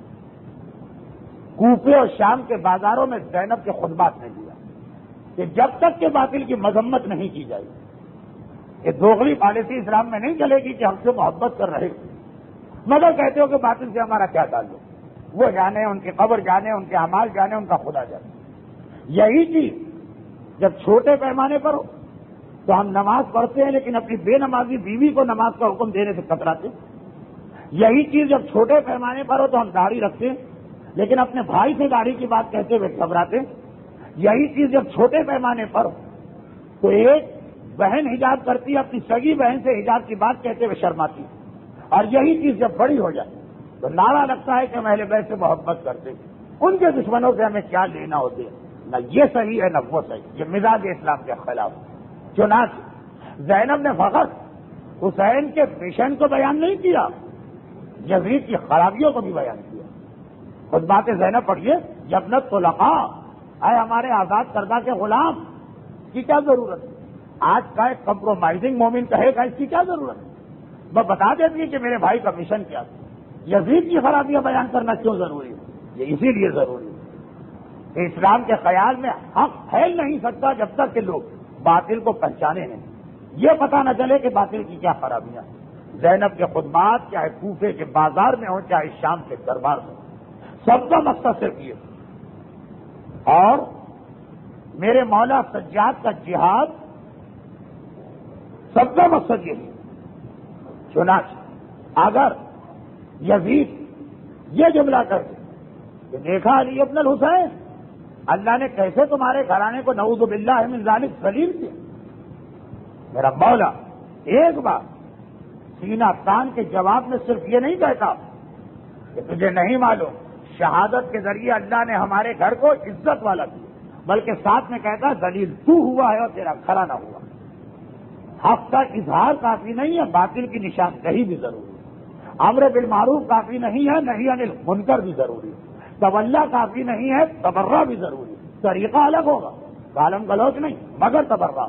کوفے اور شام کے بازاروں میں زینب کے خطبات نے دیا کہ جب تک کہ باطل کی مذمت نہیں کی جائے گی، یہ دوغلی پالیسی اسلام میں نہیں چلے گی کہ ہم سے محبت کر رہے مگر کہتے ہو کہ باطل سے ہمارا کیا تعلق. وہ جانے، ان کی قبر جانے، ان کے اعمال جانے، ان کا خدا جانے. یہی چیز جب چھوٹے پیمانے پر ہو تو ہم نماز پڑھتے ہیں لیکن اپنی بے نمازی بیوی کو نماز کا حکم دینے سے کتراتے. یہی چیز جب چھوٹے پیمانے پر ہو تو ہم داڑھی رکھتے ہیں لیکن اپنے بھائی سے داڑھی کی بات کہتے ہوئے گھبراتے. یہی چیز جب چھوٹے پیمانے پر ہو تو ایک بہن حجاب کرتی ہے، اپنی سگی بہن سے حجاب کی بات کہتے ہوئے شرماتی. اور یہی چیز جب بڑی ہو جائے تو نعرہ لگتا ہے کہ ہم اہل بیت سے محبت کرتے، ان کے دشمنوں سے ہمیں کیا لینا ہوتے ہیں. نہ یہ صحیح ہے نہ وہ صحیح. یہ مزاج اسلام کے خلاف. چنانچہ زینب نے فقط حسین کے مشن کو بیان نہیں کیا، یزید کی خرابیوں کو بھی بیان کیا. خود بات زینب پڑھیے، یبنت طلقاء، اے ہمارے آزاد کردہ کے غلام، کی کیا ضرورت ہے؟ آج کا ایک کمپرومائزنگ مومن کہے گا اس کی کیا ضرورت ہے؟ وہ بتا دیتی ہے کہ میرے بھائی کا مشن کیا تھا. یزید کی خرابیاں بیان کرنا کیوں ضروری ہے؟ یہ اسی لیے ضروری ہے کہ اسلام کے خیال میں حق پھیل نہیں سکتا جب تک کہ لوگ باطل کو پہچانے نہیں، یہ پتہ نہ چلے کہ باطل کی کیا خرابیاں ہیں. زینب کے خطبات چاہے کوفے کے بازار میں ہوں چاہے شام کے دربار میں، سب کا مقصد صرف یہ. اور میرے مولا سجاد کا جہاد سب کا مقصد یہی. چنانچہ اگر یزید یہ جملہ کر دے کہ دیکھا علی ابن الحسین، اللہ نے کیسے تمہارے گھرانے کو نعوذ باللہ من ذالک ذلیل کیا. میرا مولا ایک بار سینہ تان کے جواب میں صرف یہ نہیں کہتا کہ تجھے نہیں معلوم شہادت کے ذریعے اللہ نے ہمارے گھر کو عزت والا کیا، بلکہ ساتھ میں کہتا ذلیل تو ہوا ہے اور تیرا کھڑا نہ ہوا. حق کا اظہار کافی نہیں ہے، باطل کی نشاندہی بھی ضروری ہے. امر بالمعروف کافی نہیں ہے، نہی عن المنکر بھی ضروری ہے. تولا کافی نہیں ہے، تبرہ بھی ضروری ہے. طریقہ الگ ہوگا گالم گلوچ نہیں مگر تبرہ.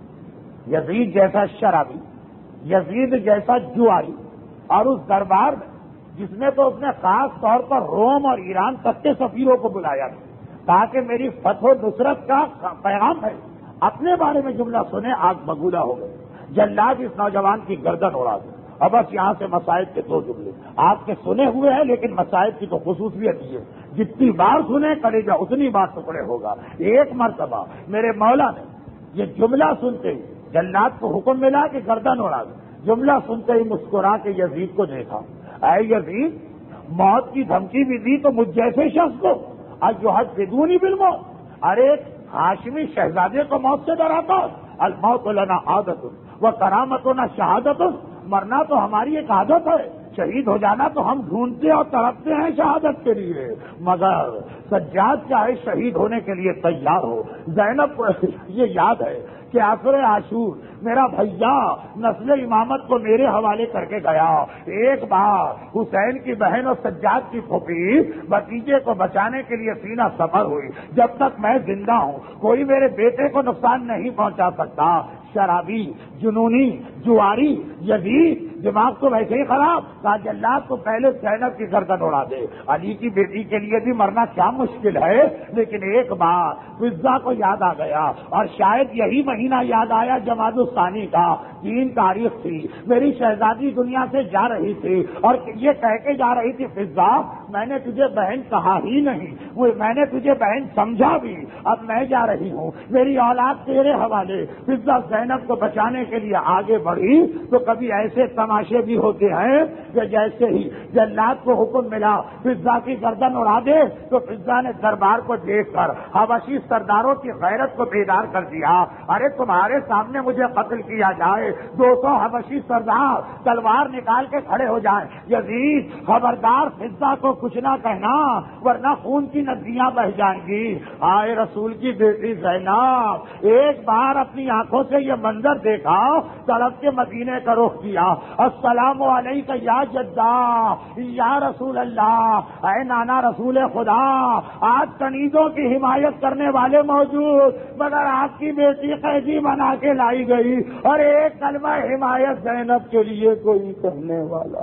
یزید جیسا شرابی، یزید جیسا جواری، اور اس دربار میں جس میں تو اس نے خاص طور پر روم اور ایران تک کے سفیروں کو بلایا تھا تاکہ میری فتح و نصرت کا پیغام ہے، اپنے بارے میں جملہ سنے آگ بگولا ہو گئے. جلاد اس نوجوان کی گردن اڑا دے. اور بس یہاں سے مسائب کے دو جملے آپ کے سنے ہوئے ہیں، لیکن مسائب کی تو خصوصیت یہ ہے جتنی بار سنے کلیجہ اتنی بار ٹکڑے ہوگا. ایک مرتبہ میرے مولا نے یہ جملہ سنتے ہی جلاد کو حکم ملا کہ گردن اڑا دے. جملہ سنتے ہی مسکرا کے یزید کو دیکھا. اے یزید، موت کی دھمکی بھی دی تو مجھ جیسے شخص کو اجحدونی بالموت. ارے ہاشمی شہزادے کو موت سے ڈراتا. الموت لنا عادت و کرامتنا شہادت. مرنا تو ہماری ایک عادت ہے، شہید ہو جانا تو ہم ڈھونڈتے اور تڑپتے ہیں شہادت کے لیے. مگر سجاد چاہے شہید ہونے کے لیے تیار ہو. زینب کو یہ یاد ہے کہ آخر عاشور میرا بھیا نسل امامت کو میرے حوالے کر کے گیا. ایک بار حسین کی بہن اور سجاد کی پھوپھی بھتیجے کو بچانے کے لیے سینہ سفر ہوئی. جب تک میں زندہ ہوں کوئی میرے بیٹے کو نقصان نہیں پہنچا سکتا. شرابی، جنونی، جواری، یزید، دماغ تو ویسے ہی خراب. کہا جلاد کو پہلے زینب کی گردن اڑا دے. علی کی بیٹی کے لیے بھی مرنا کیا مشکل ہے. لیکن ایک بار فضا کو یاد آ گیا، اور شاید یہی مہینہ یاد آیا جمادی الثانی کا. تین تاریخ تھی، میری شہزادی دنیا سے جا رہی تھی اور یہ کہہ کے جا رہی تھی فضا میں نے تجھے بہن کہا ہی نہیں، میں نے تجھے بہن سمجھا بھی. اب میں جا رہی ہوں، میری اولاد تیرے حوالے. فضا زینب کو بچانے کے لیے آگے بڑھی تو کبھی ایسے تماشے بھی ہوتے ہیں کہ جیسے ہی جلاد کو حکم ملا فضا کی گردن اڑا دے تو فضا نے دربار کو دیکھ کر حبشی سرداروں کی غیرت کو بیدار کر دیا. ارے تمہارے سامنے مجھے قتل کیا جائے، دو سو حبشی سردار تلوار نکال کے کھڑے ہو جائیں. یزید خبردار فضا کو کچھ نہ کہنا ورنہ خون کی ندیاں بہ جائیں گی. آئے رسول کی بیٹی زینب ایک بار اپنی آنکھوں سے یہ منظر دیکھا، طرف کے مدینے کا رخ کیا. السلام علیکم یا جدہ یا رسول اللہ. اے نانا رسول خدا، آج کنیزوں کی حمایت کرنے والے موجود مگر آپ کی بیٹی قیدی بنا کے لائی گئی اور ایک کلمہ حمایت زینب کے لیے کوئی کہنے والا.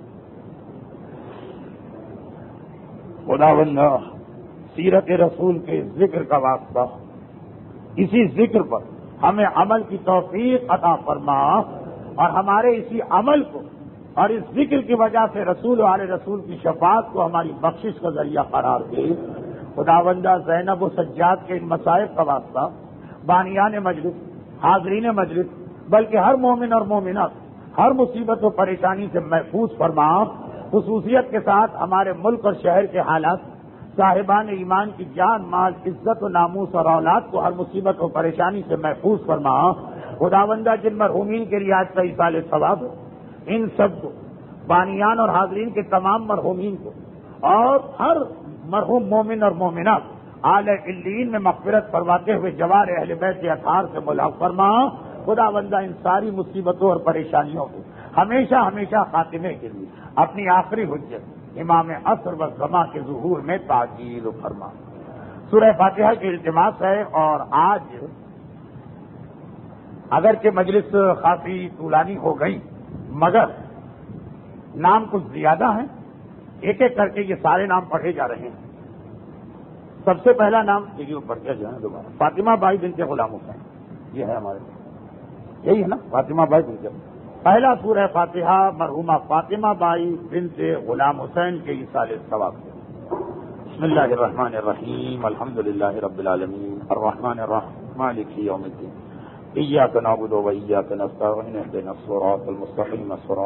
خداوند سیرت رسول کے ذکر کا واسطہ، اسی ذکر پر ہمیں عمل کی توفیق عطا فرما اور ہمارے اسی عمل کو اور اس ذکر کی وجہ سے رسول و آل رسول کی شفاعت کو ہماری بخشش کا ذریعہ قرار دے. خداوندہ زینب و سجاد کے ان مصائب کا واسطہ بانیان مجلس، حاضرین مجلس، بلکہ ہر مومن اور مومنات ہر مصیبت و پریشانی سے محفوظ فرما. خصوصیت کے ساتھ ہمارے ملک اور شہر کے حالات، صاحبان ایمان کی جان، مال، عزت و ناموس اور اولاد کو ہر مصیبت و پریشانی سے محفوظ فرما. خداوندہ جن مرحومین کے لیے آج کا ایصال ثواب ہے، ان سب کو، بانیان اور حاضرین کے تمام مرحومین کو اور ہر مرحوم مومن اور مومنات اعلی علیین میں مغفرت فرماتے ہوئے جوار اہل بیت اطہار سے ملحق فرما. خداوندہ ان ساری مصیبتوں اور پریشانیوں کو ہمیشہ ہمیشہ خاتمے کے لیے اپنی آخری حجت امام عصر و زماں کے ظہور میں تعجیل فرما. سورہ فاتحہ کی التماس ہے. اور آج اگرچہ مجلس کافی طولانی ہو گئی مگر نام کچھ زیادہ ہیں، ایک ایک کر کے یہ سارے نام پڑھے جا رہے ہیں. سب سے پہلا نام یہ پڑھ کے جو ہے دوبارہ فاطمہ بائی بنت غلام حسین. یہ ہے ہمارے یہی ہے نا، فاطمہ بائی بنت. پہلا سورہ فاتحہ مرحومہ فاطمہ بائی بنت غلام حسین کے ایصال ثواب. بسم اللہ الرحمن الرحیم. الحمدللہ رب العالمین الرحمن الرحیم مالک یوم الدین. ایاک نعبد و ایاک نستعین اهدنا الصراط المستقیم.